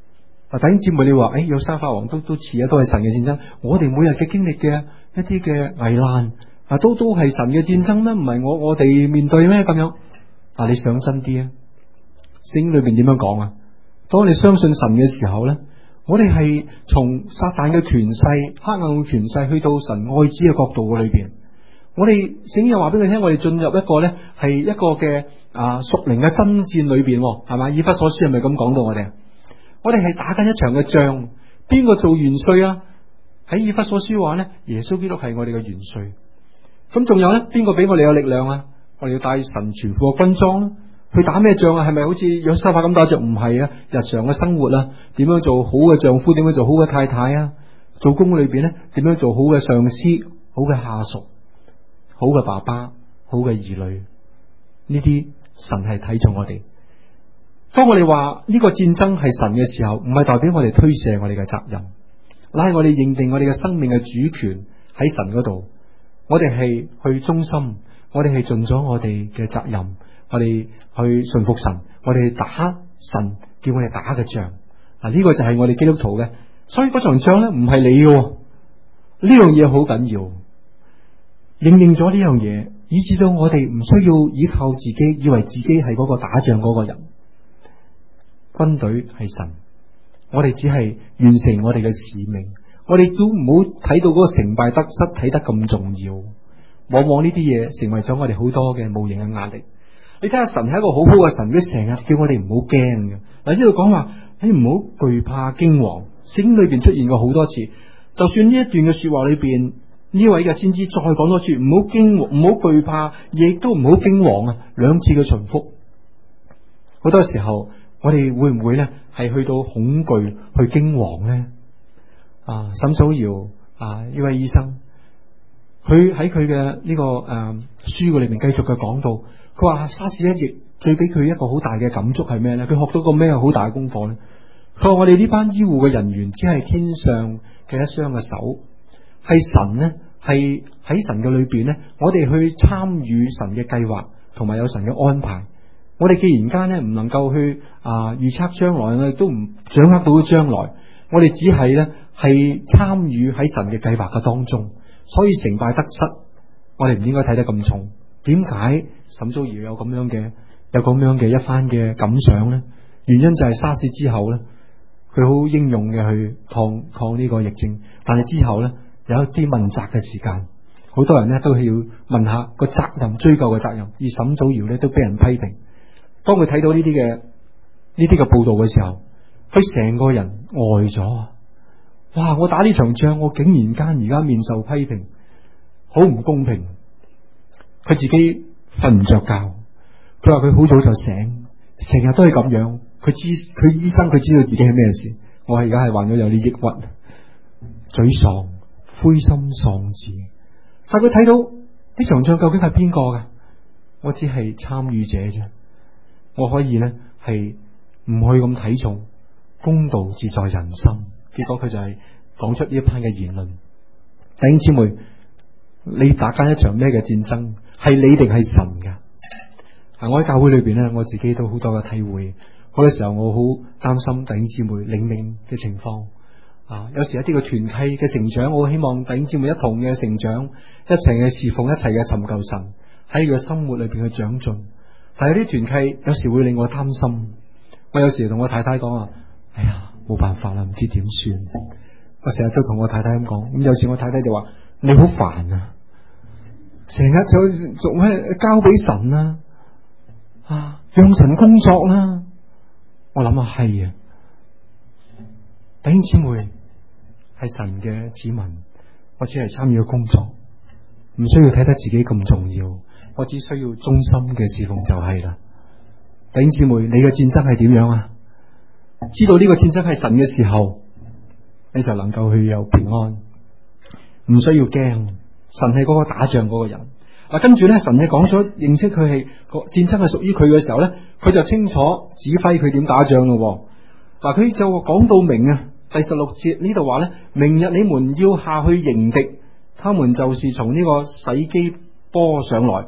啊，弟兄姊妹，你話誒，約沙法王都都似啊，都係神嘅戰爭。我哋每日嘅經歷嘅一啲嘅危難啊，都都係神嘅戰爭咩？唔係我我哋面對咩咁樣？啊，你想真啲啊？聖經裏邊點樣講啊？當你相信神嘅時候咧，我哋係從撒旦嘅權勢、黑暗嘅權勢，去到神愛子嘅角度嘅裏邊。我哋聖經又話俾佢聽，我哋進入一個咧係一個嘅啊屬靈嘅爭戰裏邊，係嘛？以弗所書係咪咁講到我哋？我哋係打緊一場嘅仗，邊個做元帥啊？喺以弗所書話咧，耶穌基督係我哋嘅元帥。咁仲有咧，邊個俾我哋有力量啊？我哋要帶神全副嘅軍裝啦，去打咩仗啊？係咪好似約沙法咁打仗？唔係啊，日常嘅生活啊，點樣做好嘅丈夫？點樣做好嘅太太啊？做工裏邊咧，點樣做好嘅上司？好嘅下屬？好嘅爸爸？好嘅兒女？呢啲神係睇重我哋。當我哋話呢個戰爭係神嘅時候，唔係代表我哋推卸我哋嘅責任，乃係我哋認定我哋嘅生命嘅主權喺神嗰度。我哋係去忠心，我哋係盡咗我哋嘅責任，我哋去順服神，我哋打神叫我哋打嘅仗。嗱，呢個就係我哋基督徒嘅。所以嗰場仗咧唔係你嘅，呢樣嘢好緊要。認定咗呢樣嘢，以至到我哋唔需要依靠自己，以為自己係嗰個打仗嗰個人。軍隊係神，我哋只係完成我哋嘅使命，我哋都唔好睇到嗰個成敗得失睇得咁重要。往往呢啲嘢成為咗我哋好多嘅無形嘅壓力。你睇下神係一個好好嘅神，佢成日叫我哋唔好驚嘅。嗱，呢度講話你唔好懼怕驚惶，聖經裏邊出現過好多次。就算呢一段嘅說話裏邊，呢位嘅先知再講多次，唔好驚，唔好懼怕，亦都唔好驚惶啊，兩次嘅重複。好多時候。我哋會唔會咧係去到恐懼去驚惶咧？啊，沈祖堯啊呢位醫生，佢喺佢嘅呢個誒、呃、書嘅裏面繼續嘅講到，佢話沙士一役最俾佢一個好大嘅感觸係咩咧？佢學到個咩好大嘅功課咧？佢話我哋呢班醫護嘅人員只係天上嘅一雙嘅手，係神咧，係喺神嘅裏邊咧，我哋去參與神嘅計劃，同埋有神嘅安排。我哋既然間咧唔能夠去啊預測將來，我哋都唔掌握到將來，我哋只係咧係參與喺神嘅計劃嘅當中，所以成敗得失，我哋唔應該睇得咁重。點解沈祖堯有咁樣嘅有咁樣嘅一番嘅感想咧？原因就係沙士之後咧，佢好英勇嘅去抗抗呢個疫症，但係之後咧有一啲問責嘅時間，好多人咧都係要問下個責任，追究嘅責任，而沈祖堯咧都俾人批評。當佢睇到呢啲嘅呢啲嘅報道嘅時候，佢成個人呆咗啊！哇！我打呢場仗，我竟然間而家面受批評，好唔公平。佢自己瞓唔着覺，佢話佢好早就醒，成日都係咁樣。佢知佢醫生佢知道自己係咩事。我係而家係患咗有啲抑鬱、沮喪、灰心喪志。但佢睇到呢場仗究竟係邊個㗎？我只係參與者啫。我可以咧係唔去咁睇重，公道自在人心。結果佢就係講出呢一番嘅言論。弟兄姊妹，你打緊一場咩嘅戰爭？係你定係神噶？啊，我喺教會裏邊咧，我自己都好多嘅體會。好多時候我好擔心弟兄姊妹領命嘅情況。啊，有時一啲嘅團契嘅成長，我希望弟兄姊妹一同嘅成長，一齊嘅侍奉，一齊嘅尋求神，喺佢嘅生活裏邊去長進。但係啲團契有時會令我擔心，我有時同我太太講啊，哎呀，冇辦法啦，唔知點算。我成日都同我太太咁講，咁有時我太太就話你好煩啊，成日就做咩交俾神啦，啊，讓神工作啦。我諗下係啊，弟兄姊妹係神嘅子民，我只係參與工作，唔需要睇得自己咁重要。我只需要忠心嘅侍奉就係啦。弟兄姊妹，你嘅戰爭係點樣啊？知道呢個戰爭係神嘅時候，你就能夠去有平安，唔需要驚。神係嗰個打仗嗰個人。嗱，跟住咧，神係講咗認識佢係個戰爭係屬於佢嘅時候咧，佢就清楚指揮佢點打仗咯。嗱，佢就講到明啊，第十六節呢度話咧，明日你們要下去迎敵，他們就是從呢個洗基波上來，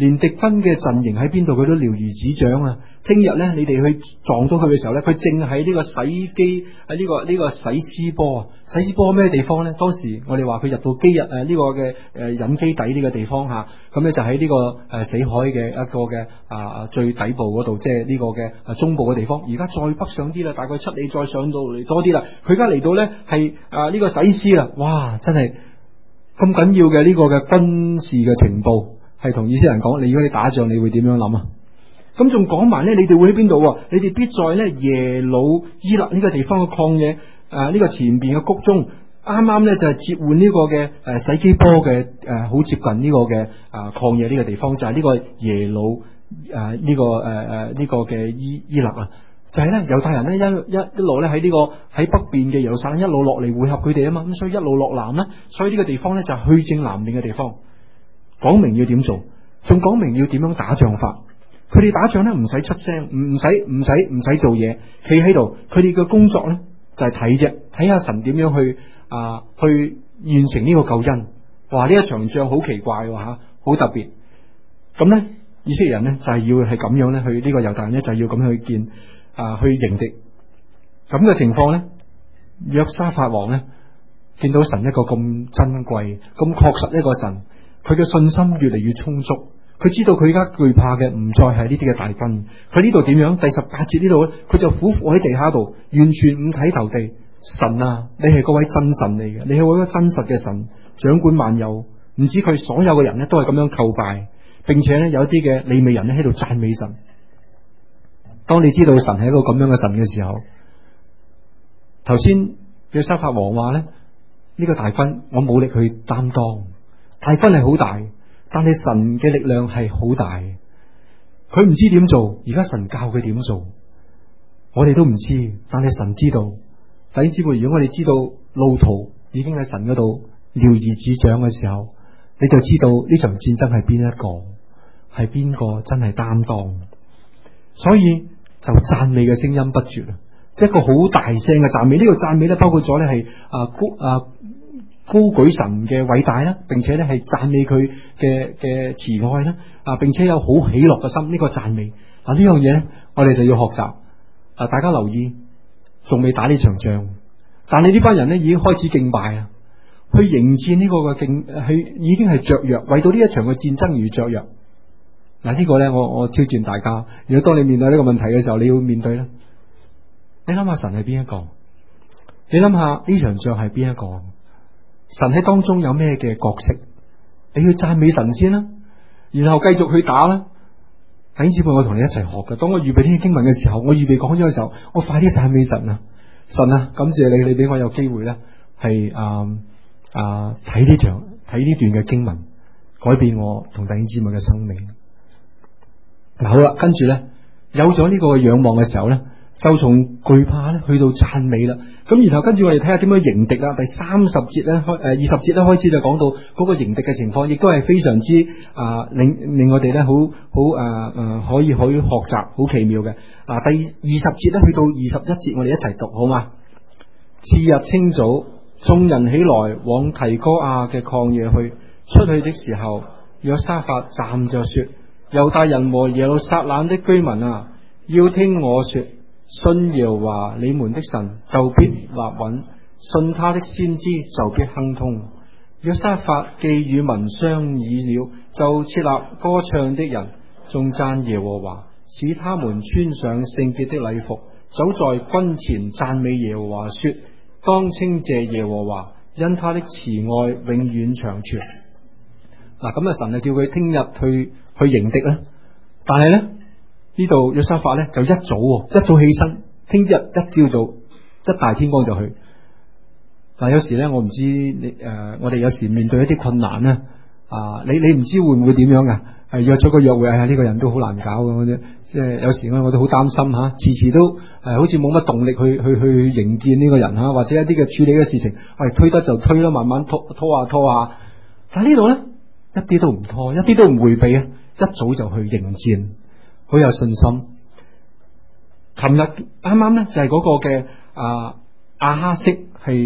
連敵軍嘅陣營喺邊度佢都了如指掌啊！聽日咧，你哋去撞到佢嘅時候咧，佢正喺呢個洗基喺呢個呢個洗斯波啊！洗斯波咩地方咧？當時我哋話佢入到基日誒呢個嘅誒隱基底呢個地方吓，咁咧就喺呢個誒死海嘅一個嘅啊最底部嗰度，即係呢個嘅啊中部嘅地方。而家再北上啲啦，大概七里再上到嚟多啲啦。佢而家嚟到咧係啊呢個洗斯啦，哇！真係咁緊要嘅呢個嘅軍事嘅情報。係同以色列人講，你如果你打仗，你會點樣諗啊？咁仲講埋咧，你哋會喺邊度？你哋必在咧耶魯伊勒呢個地方嘅曠野，誒、呃、呢、這個前邊嘅谷中，啱啱咧就係接換呢個嘅誒洗基波嘅誒好接近呢個嘅啊曠野呢個地方，就係、是、呢個耶魯誒呢個誒誒呢個嘅伊伊勒啊，就係咧猶太人咧一一一路咧喺呢個喺北邊嘅耶路撒冷一路落嚟匯合佢哋啊嘛，咁所以一路落南啦，所以呢個地方咧就係去正南邊嘅地方。講明要點做，仲講明要點樣打仗法。佢哋打仗咧唔使出聲，唔使唔使唔使做嘢，企喺度。佢哋嘅工作咧就係睇啫，睇下神點樣去啊、呃、去完成呢個救恩。哇！呢一場仗好奇怪吓，好、啊、特別。咁咧，以色列人咧就係要係咁樣咧去呢個猶大人咧就係要咁去見啊、呃、去迎敵。咁嘅情況咧，約沙法王咧見到神一個咁珍貴、咁確實一個神。佢嘅信心越嚟越充足，佢知道佢而家懼怕嘅唔再係呢啲嘅大軍。佢呢度點樣？第十八節呢度咧，佢就俯伏喺地下度，完全五體投地。神啊，你係嗰位真神嚟嘅，你係嗰位真實嘅神，掌管萬有。唔知佢所有嘅人咧都係咁樣叩拜，並且咧有一啲嘅利未人咧喺度讚美神。當你知道神係一個咁樣嘅神嘅時候，頭先約沙法王話咧，呢、這個大軍我冇力去擔當。大軍係好大，但係神嘅力量係好大。佢唔知點做，而家神教佢點做，我哋都唔知，但係神知道。弟兄姊妹，如果我哋知道路途已經喺神嗰度了如指掌嘅時候，你就知道呢場戰爭係邊一個，係邊個真係擔當。所以就讚美嘅聲音不絕啊！即係一個好大聲嘅讚美。呢個讚美咧包括咗咧係啊高啊。高舉神嘅偉大啦，並且咧係讚美佢嘅嘅慈愛啦，啊，並且有好喜樂嘅心。呢、這個讚美啊，呢樣嘢咧，我哋就要學習。啊，大家留意，仲未打呢場仗，但係呢班人咧已經開始敬拜啊，去迎戰呢個嘅敬，去已經係雀躍，為到呢一場嘅戰爭而雀躍。嗱、啊，這個、呢個咧，我我挑戰大家。如果當你面對呢個問題嘅時候，你要面對咧，你諗下神係邊一個？你諗下呢場仗係邊一個？神喺當中有咩嘅角色？你要讚美神先啦，然後繼續去打啦。弟兄姊妹，我同你一齊學嘅。當我預備呢啲經文嘅時候，我預備講咗嘅時候，我快啲讚美神啊！神啊，感謝你，你俾我有機會咧，係啊啊睇呢場睇呢段嘅經文，改變我同弟兄姊妹嘅生命。嗱，好啦，跟住咧有咗呢個仰望嘅時候咧，就從懼怕咧去到讚美啦，咁然後跟住我哋睇下點樣迎敵啦。第三十節咧開誒二十節咧開始就講到嗰個迎敵嘅情況，亦都係非常之啊、呃、令令我哋咧好好誒誒可以可以學習好奇妙嘅。嗱、啊，第二十節咧去到二十一節，我哋一齊讀好嘛？次日清早，眾人起來往提哥亞嘅曠野去，出去的時候，約沙法站着說：猶大人和耶路撒冷的居民啊，要聽我說。信耶和華你們的神就必立穩，信他的先知就必亨通。約沙法既與民商議了，就設立歌唱的人，頌讚耶和華，使他們穿上聖潔的禮服，走在軍前讚美耶和華，說：當稱謝耶和華，因他的慈愛永遠長存。嗱，咁啊，神就叫佢聽日去去迎敵啦，但係咧。呢度約沙法咧就一早一早起身，聽日一朝早一大天光就去。嗱，有時咧我唔知你誒、呃，我哋有時面對一啲困難咧啊，你你唔知會唔會點樣噶？係約咗個約會，哎呀呢個人都好難搞咁啫。即係有時咧我都好擔心吓，遲遲都誒、呃、好似冇乜動力去去去迎見呢個人吓，或者一啲嘅處理嘅事情，喂、哎、推得就推啦，慢慢拖拖下拖下。但係呢度咧一啲都唔拖，一啲都唔回避啊，一早就去迎戰。好有信心。琴日啱啱咧就係嗰個嘅啊亞哈色係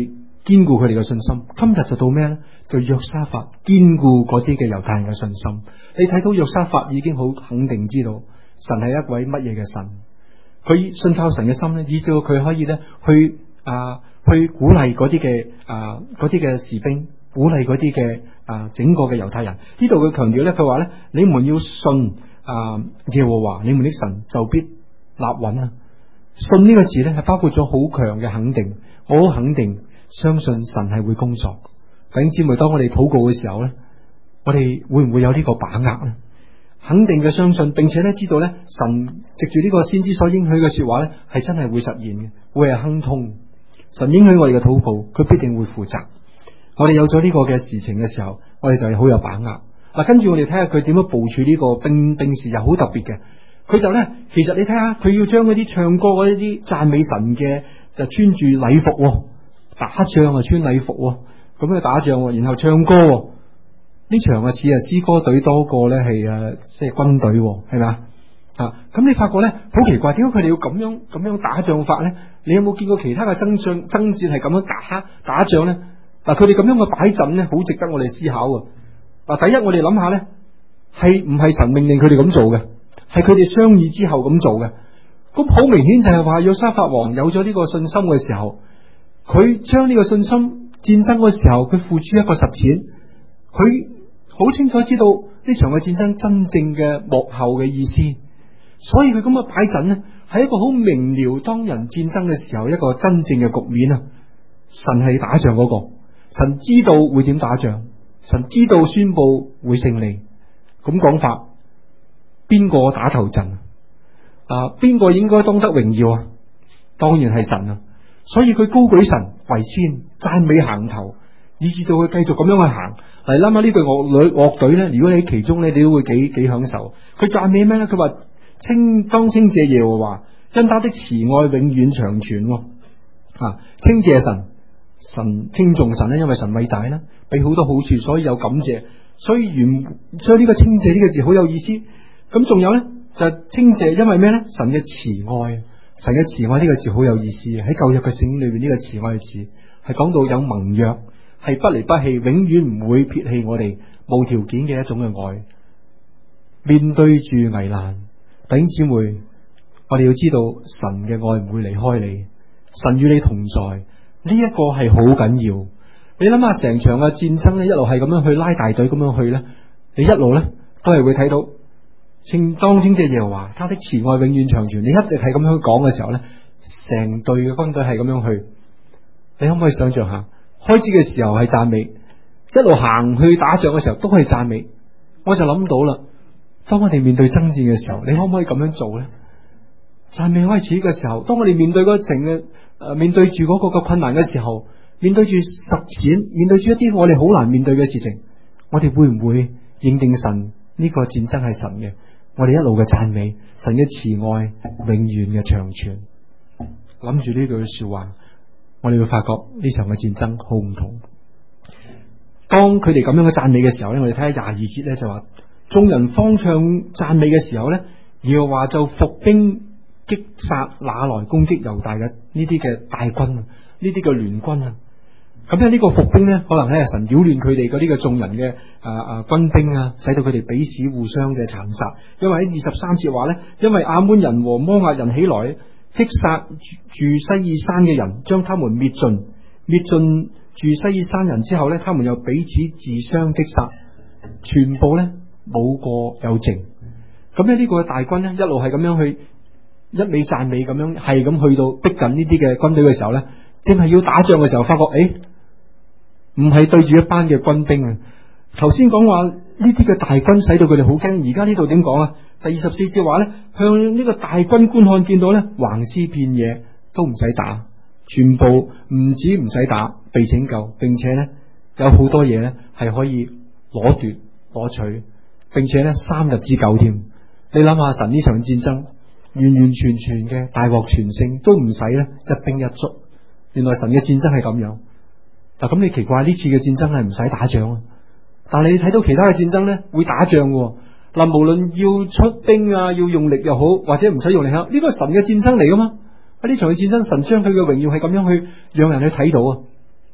堅固佢哋嘅信心。今日就到咩咧？就約沙法堅固嗰啲嘅猶太人嘅信心。你睇到約沙法已經好肯定知道神係一位乜嘢嘅神，佢信靠神嘅心咧，以至到佢可以咧去啊去鼓勵嗰啲嘅啊嗰啲嘅士兵，鼓勵嗰啲嘅啊整個嘅猶太人。呢度佢強調咧，佢話咧，你們要信啊耶和華你們的神，就必立穩啊。信呢個字咧係包括咗好強嘅肯定，我好肯定相信神係會工作。弟兄姊妹，當我哋禱告嘅時候咧，我哋會唔會有呢個把握咧？肯定嘅相信，並且咧知道咧神藉住呢個先知所應許嘅說話咧，係真係會實現嘅，會係亨通。神應許我哋嘅禱告，佢必定會負責。我哋有咗呢個嘅事情嘅時候，我哋就係好有把握。嗱，跟住我哋睇下佢點樣部署呢個兵兵士，又好特別嘅。佢就咧，其實你睇下，佢要將嗰啲唱歌嗰啲讚美神嘅，就穿住禮服，打仗啊穿禮服，咁樣打仗，然後唱歌。呢場啊似啊詩歌隊多過咧係啊即係軍隊，係咪啊？啊咁你發覺咧好奇怪，點解佢哋要咁樣咁樣打仗法咧？你有冇見過其他嘅爭仗爭戰係咁樣打打仗咧？嗱，佢哋咁樣嘅擺陣咧，好值得我哋思考。嗱，第一我哋諗下咧，係唔係神命令佢哋咁做嘅？係佢哋商議之後咁做嘅。咁好明顯就係話約沙法王有咗呢個信心嘅時候，佢將呢個信心戰爭嘅時候，佢付諸一個實踐，佢好清楚知道呢場嘅戰爭真正嘅幕後嘅意思，所以佢咁嘅擺陣呢，係一個好明了當人戰爭嘅時候一個真正嘅局面啊！神係打仗嗰個，神知道會點打仗，神知道宣布會勝利。咁講法，邊個打頭陣啊？邊個應該當得榮耀啊？當然係神啊！所以佢高舉神為先，讚美行頭，以至到佢繼續咁樣去行。嚟諗下呢隊樂隊樂隊咧，如果你喺其中咧，你都會幾幾享受。佢讚美咩咧？佢話稱當稱謝耶和華，因他的慈愛永遠長存。啊，稱謝神，神稱頌神咧，因為神偉大啦，俾好多好處，所以有感謝。所以原所以呢個稱謝呢個字好有意思。咁仲有咧就係稱謝，因為咩咧？神嘅慈愛，神嘅慈愛呢個字好有意思。喺舊約嘅聖經裏邊，呢個慈愛嘅字係講到有盟約。係不離不棄，永遠唔會撇棄我哋，無條件嘅一種嘅愛。面對住危難，弟兄姊妹，我哋要知道神嘅愛唔會離開你，神與你同在，呢一個係好緊要。你諗下成場嘅戰爭咧，一路係咁樣去拉大隊咁樣去咧，你一路咧都係會睇到，稱當稱謝耶和華，他的慈愛永遠長存。你一直係咁樣講嘅時候咧，成隊嘅軍隊係咁樣去，你可唔可以想象下？開始嘅時候係讚美，一路行去打仗嘅時候都係讚美。我就諗到啦，當我哋面對爭戰嘅時候，你可唔可以咁樣做咧？讚美開始嘅時候，當我哋面對嗰情嘅誒，面對住嗰個嘅困難嘅時候，面對住實踐，面對住一啲我哋好難面對嘅事情，我哋會唔會認定神呢個戰爭係神嘅？我哋一路嘅讚美，神嘅慈愛永遠嘅長存。諗住呢句說話，我哋會發覺呢場嘅戰爭好唔同。當佢哋咁樣嘅讚美嘅時候咧，我哋睇下廿二節咧就話，眾人方唱讚美嘅時候咧，耶和華就伏兵擊殺那來攻擊猶大嘅呢啲嘅大軍，呢啲嘅聯軍啊。咁咧呢個伏兵咧，可能係神擾亂佢哋嗰啲嘅眾人嘅啊啊軍兵啊，使到佢哋彼此互相嘅殘殺。因為喺二十三節話咧，因為亞捫人和摩押人起來擊殺住西爾山嘅人，將他們滅盡，滅盡住西爾山人之後咧，他們又彼此自相擊殺，全部咧冇個有剩。咁咧呢個大軍咧一路係咁樣去一味讚美咁樣，係咁去到逼近呢啲嘅軍隊嘅時候咧，正係要打仗嘅時候，發覺誒唔係對住一班嘅軍兵啊。頭先講話呢啲嘅大軍使到佢哋好驚，而家呢度點講啊？第二十四節話咧，向呢個大軍觀看，見到咧橫屍遍野，都唔使打，全部唔止唔使打，被拯救，並且咧有好多嘢咧係可以攞奪攞取，並且咧三日之久添。你諗下神呢場戰爭完完全全嘅大獲全勝，都唔使咧一兵一卒。原來神嘅戰爭係咁樣。嗱，咁你奇怪呢次嘅戰爭係唔使打仗啊？但係你睇到其他嘅戰爭咧會打仗嘅。嗱，無論要出兵啊，要用力又好，或者唔使用力啊，呢個係神嘅戰爭嚟噶嘛？喺呢場嘅戰爭，神將佢嘅榮耀係咁樣去讓人去睇到啊。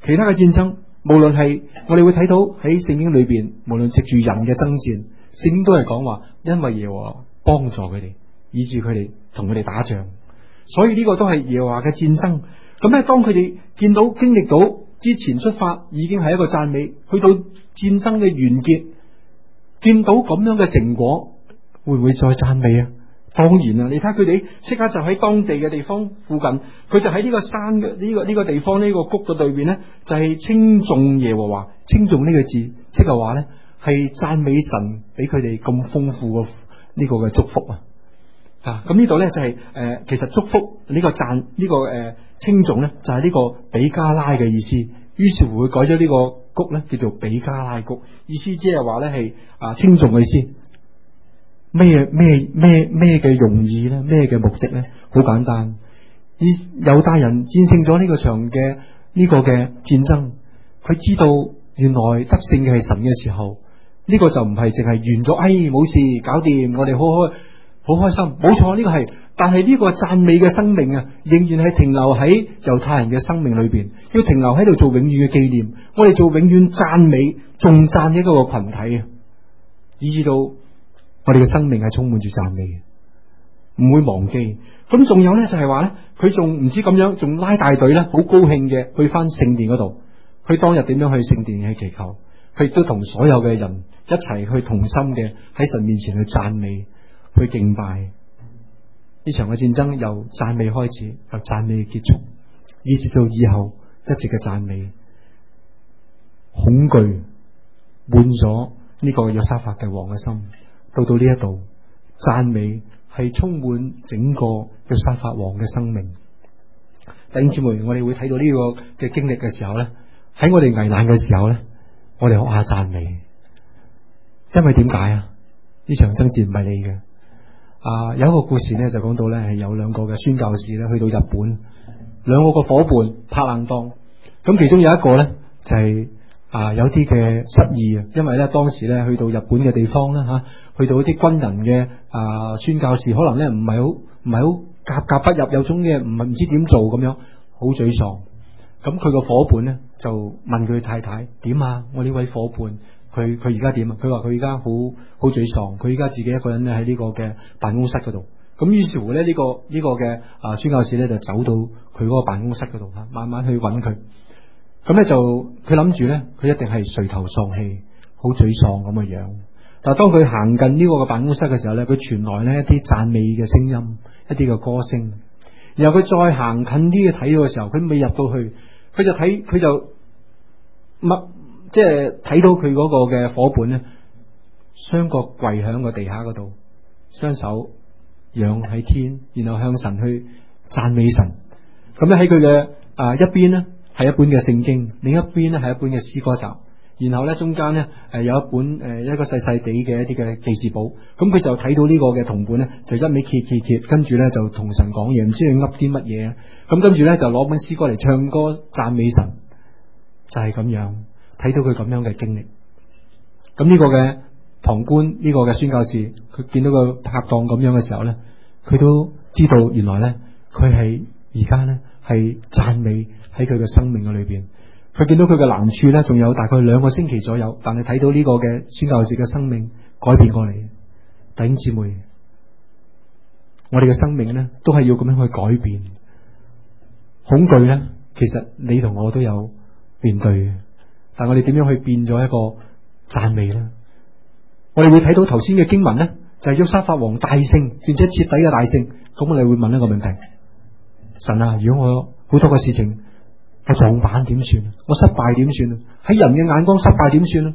其他嘅戰爭，無論係我哋會睇到喺聖經裏邊，無論藉住人嘅爭戰，聖經都係講話，因為耶和華幫助佢哋，以致佢哋同佢哋打仗。所以呢個都係耶和華嘅戰爭。咁咧，當佢哋見到經歷到之前出發已經係一個讚美，去到戰爭嘅完結，見到咁樣嘅成果，會唔會再讚美啊？當然啦，你睇下佢哋即刻就喺當地嘅地方附近，佢就喺呢個山嘅呢個呢個地方呢個谷嘅對面咧，就係稱頌耶和華。稱頌呢個字，即係話咧係讚美神俾佢哋咁豐富嘅呢個嘅祝福啊！啊，咁呢度咧就係、是、誒、呃，其實祝福呢個讚呢、這個誒稱頌咧，就係、是、呢個比加拉嘅意思。於是乎，佢改咗呢個谷咧，叫做比加拉谷，意思即係話咧係啊稱頌嘅意思。咩咩咩咩嘅用意咧？咩嘅目的咧？好簡單，猶大人戰勝咗呢個場嘅呢個嘅戰爭，佢知道原來得勝嘅係神嘅時候，呢、這個就唔係淨係完咗，哎冇事搞掂，我哋好開好開心，冇錯呢個係，但係呢個讚美嘅生命啊，仍然係停留喺猶太人嘅生命裏邊，要停留喺度做永遠嘅紀念，我哋做永遠讚美頌讚呢個群體啊，以至到我哋嘅生命係充滿住讚美嘅，唔會忘記。咁仲有咧就係話咧，佢仲唔知咁樣，仲拉大隊咧，好高興嘅去翻聖殿嗰度。佢當日點樣去聖殿去祈求？佢亦都同所有嘅人一齊去同心嘅喺神面前去讚美、去敬拜。呢場嘅戰爭由讚美開始，由讚美結束，以至到以後一直嘅讚美。恐懼滿咗呢個約沙法嘅王嘅心。到到呢一度，讚美係充滿整個約沙法王嘅生命。弟兄姊妹，我哋會睇到呢個嘅經歷嘅時候咧，喺我哋危難嘅時候咧，我哋學下讚美。因為點解啊？呢場爭戰唔係你嘅。啊，有一個故事咧就講到咧係有兩個嘅宣教士咧去到日本，兩個嘅伙伴拍冷當，咁其中有一個咧就係、是。啊，有啲嘅失意啊，因為咧當時咧去到日本嘅地方啦吓、啊，去到一啲軍人嘅啊宣教士，可能咧唔係好唔係好格格不入，有種嘅唔係唔知點做咁樣，好沮喪。咁佢個伙伴咧就問佢太太點啊？我呢位伙伴佢佢而家點啊？佢話佢而家好好沮喪，佢而家自己一個人咧喺呢個嘅辦公室嗰度。咁於是乎咧呢、這個呢、這個嘅啊宣教士咧就走到佢嗰個辦公室嗰度吓，慢慢去揾佢。咁咧就佢諗住咧，佢一定係垂頭喪氣，好沮喪咁嘅樣。但係當佢行近呢個嘅辦公室嘅時候咧，佢傳來呢一啲讚美嘅聲音，一啲嘅歌聲。然後佢再行近啲嘅睇到嘅時候，佢未入到去，佢就睇佢就乜即係睇到佢嗰個嘅伙伴咧，雙腳跪響個地下嗰度，雙手仰喺天，然後向神去讚美神。咁咧喺佢嘅啊一邊咧。係一本嘅聖經，另一邊咧係一本嘅詩歌集，然後咧中間咧誒有一本誒一個細細地嘅一啲嘅記事簿，咁佢就睇到呢個嘅銅本咧，就一味揭揭揭，跟住咧就同神講嘢，唔知佢噏啲乜嘢，咁跟住咧就攞本詩歌嚟唱歌讚美神，就係咁樣睇到佢咁樣嘅經歷。咁呢個嘅旁觀呢個嘅宣教士，佢見到個拍檔咁樣嘅時候咧，佢都知道原來咧佢係而家咧係讚美。喺佢嘅生命嘅裏邊，佢見到佢嘅難處咧，仲有大概兩個星期左右，但係睇到呢個嘅宣教士嘅生命改變過嚟。弟兄姊妹，我哋嘅生命咧都係要咁樣去改變。恐懼咧，其實你同我都有面對嘅，但我哋點樣去變咗一個讚美咧？我哋會睇到頭先嘅經文咧，就係約沙法王大勝，並且徹底嘅大勝。咁我哋會問一個問題：神啊，如果我好多嘅事情，我撞板點算？我失敗點算？喺人嘅眼光失敗點算？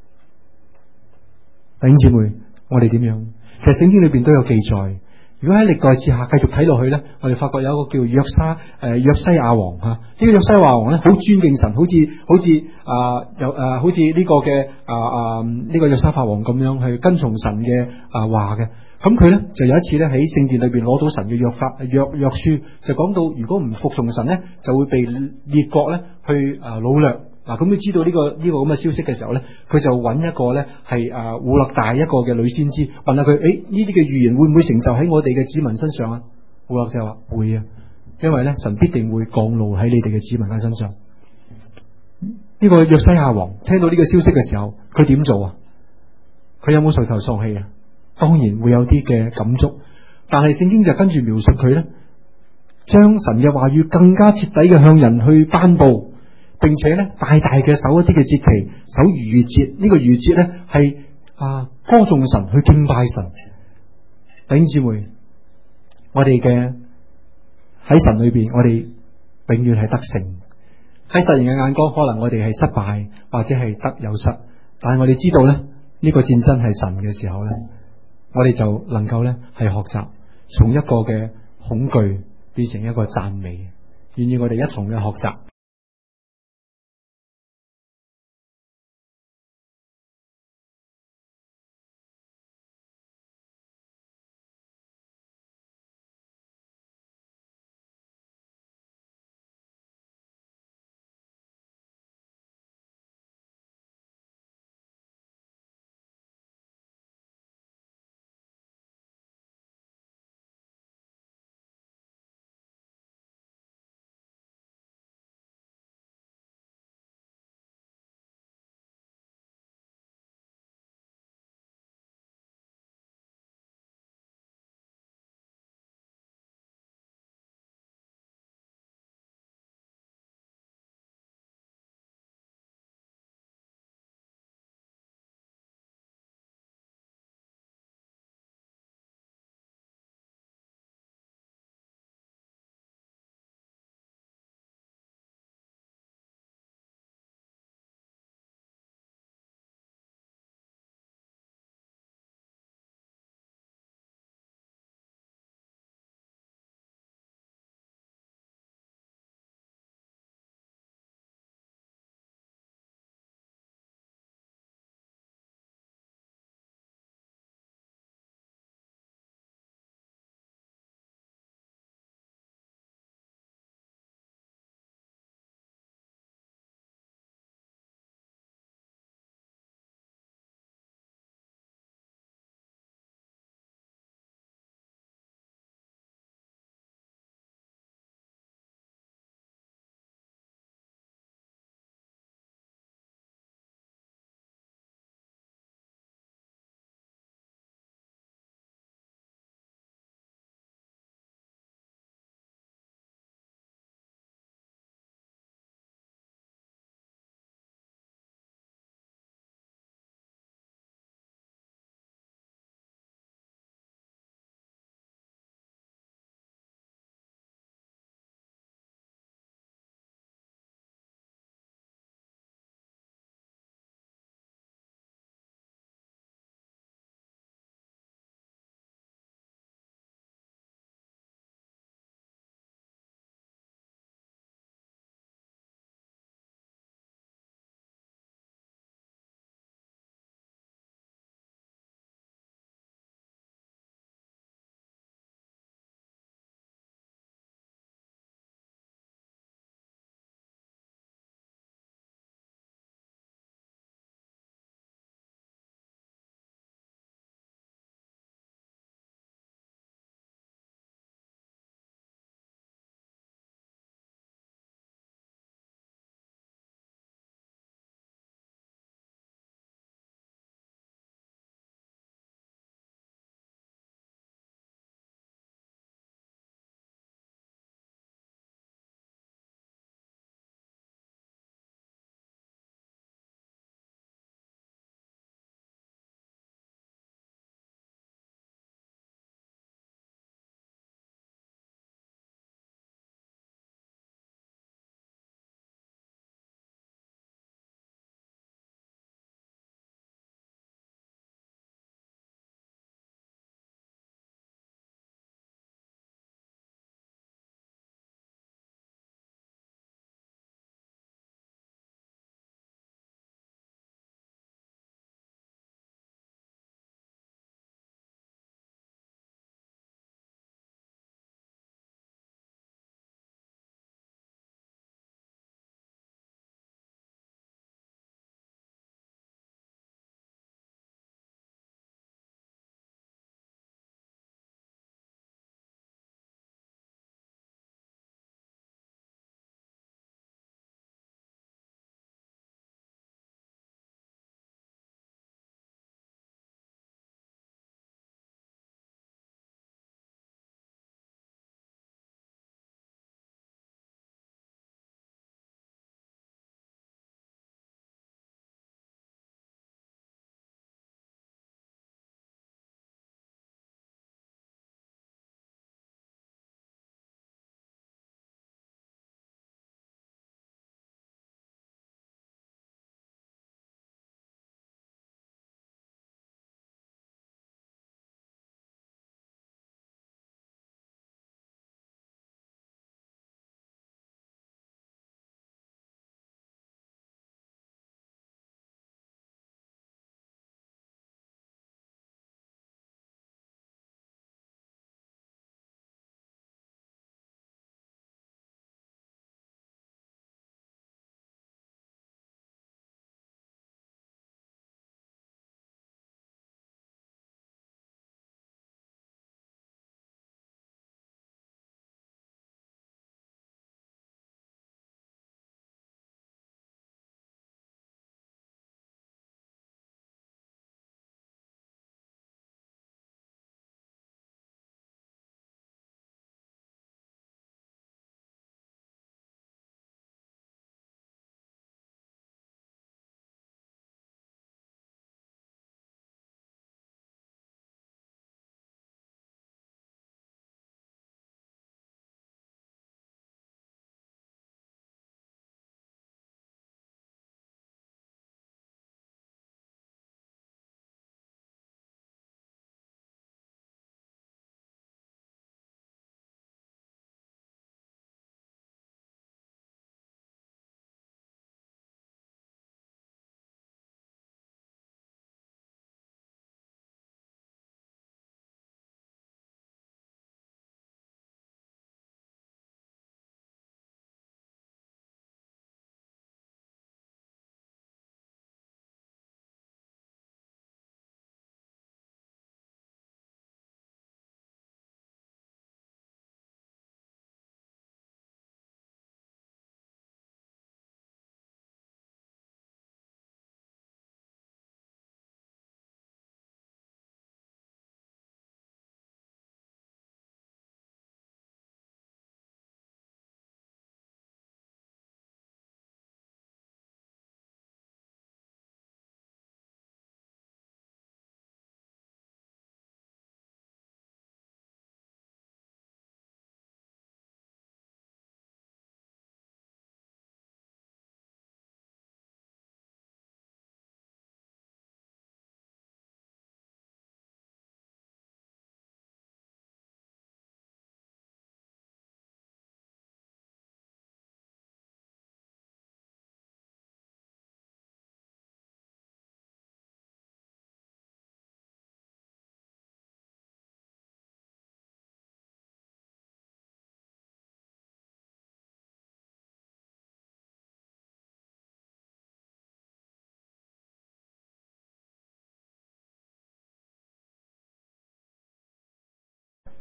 弟兄姊妹，我哋點樣？其實聖經裏邊都有記載。如果喺歷代志下繼續睇落去咧，我哋發覺有一個叫約沙誒、呃、約西亞王吓，呢、這個約西亞王咧好尊敬神，好似好似啊有誒好似呢個嘅啊啊呢個約沙法王咁樣去跟從神嘅啊話嘅。咁佢咧就有一次咧喺聖殿裏邊攞到神嘅約法約約書，就講到如果唔服從神咧，就會被列國咧去啊擄掠。嗱，咁佢知道呢、這個呢、這個咁嘅消息嘅時候咧，佢就揾一個咧係啊戶勒大一個嘅女先知，問下佢：誒呢啲嘅預言會唔會成就喺我哋嘅子民身上啊？戶勒就話會啊，因為咧神必定會降露喺你哋嘅子民嘅身上。 呢個約西亞王聽到呢個消息嘅時候，佢點做啊？佢有冇垂頭喪氣啊？當然會有啲嘅感觸，但係聖經就跟住描述佢咧，將神嘅話語更加徹底嘅向人去頒布，並且咧大大嘅守一啲嘅節期，守逾越節。呢個逾越節咧係啊歌頌神，去敬拜神。弟兄姊妹，我哋嘅喺神裏邊，我哋永遠係得勝。喺世人嘅眼光，可能我哋係失敗或者係得有失，但係我哋知道咧，呢個戰爭係神嘅時候咧，我哋就能夠咧係學習從一個嘅恐懼變成一個讚美。願意我哋一同嘅學習。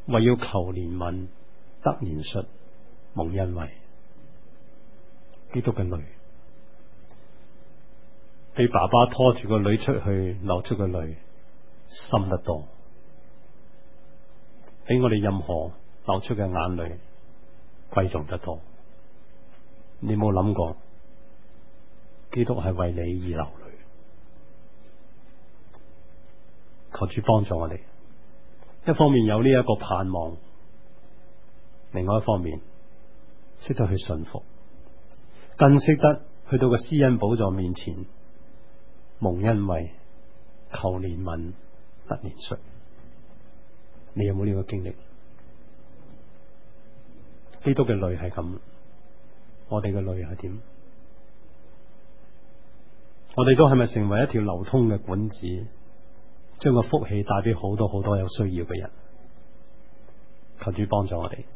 為要求憐憫得憐恤蒙恩惠。基督嘅淚，俾爸爸拖住個女出去流出嘅淚深得多，俾我哋任何流出嘅眼淚貴重得多。你冇諗過基督係為你而流淚？求主幫助我哋，一方面有呢一個盼望，另外一方面識得去順服，更識得去到個施恩寶座面前蒙恩惠，求憐憫得憐恤。你有冇呢個經歷？基督嘅淚係咁，我哋嘅淚係點？我哋都係咪成為一條流通嘅管子，將個福氣帶俾好多好多有需要嘅人？求主幫助我哋。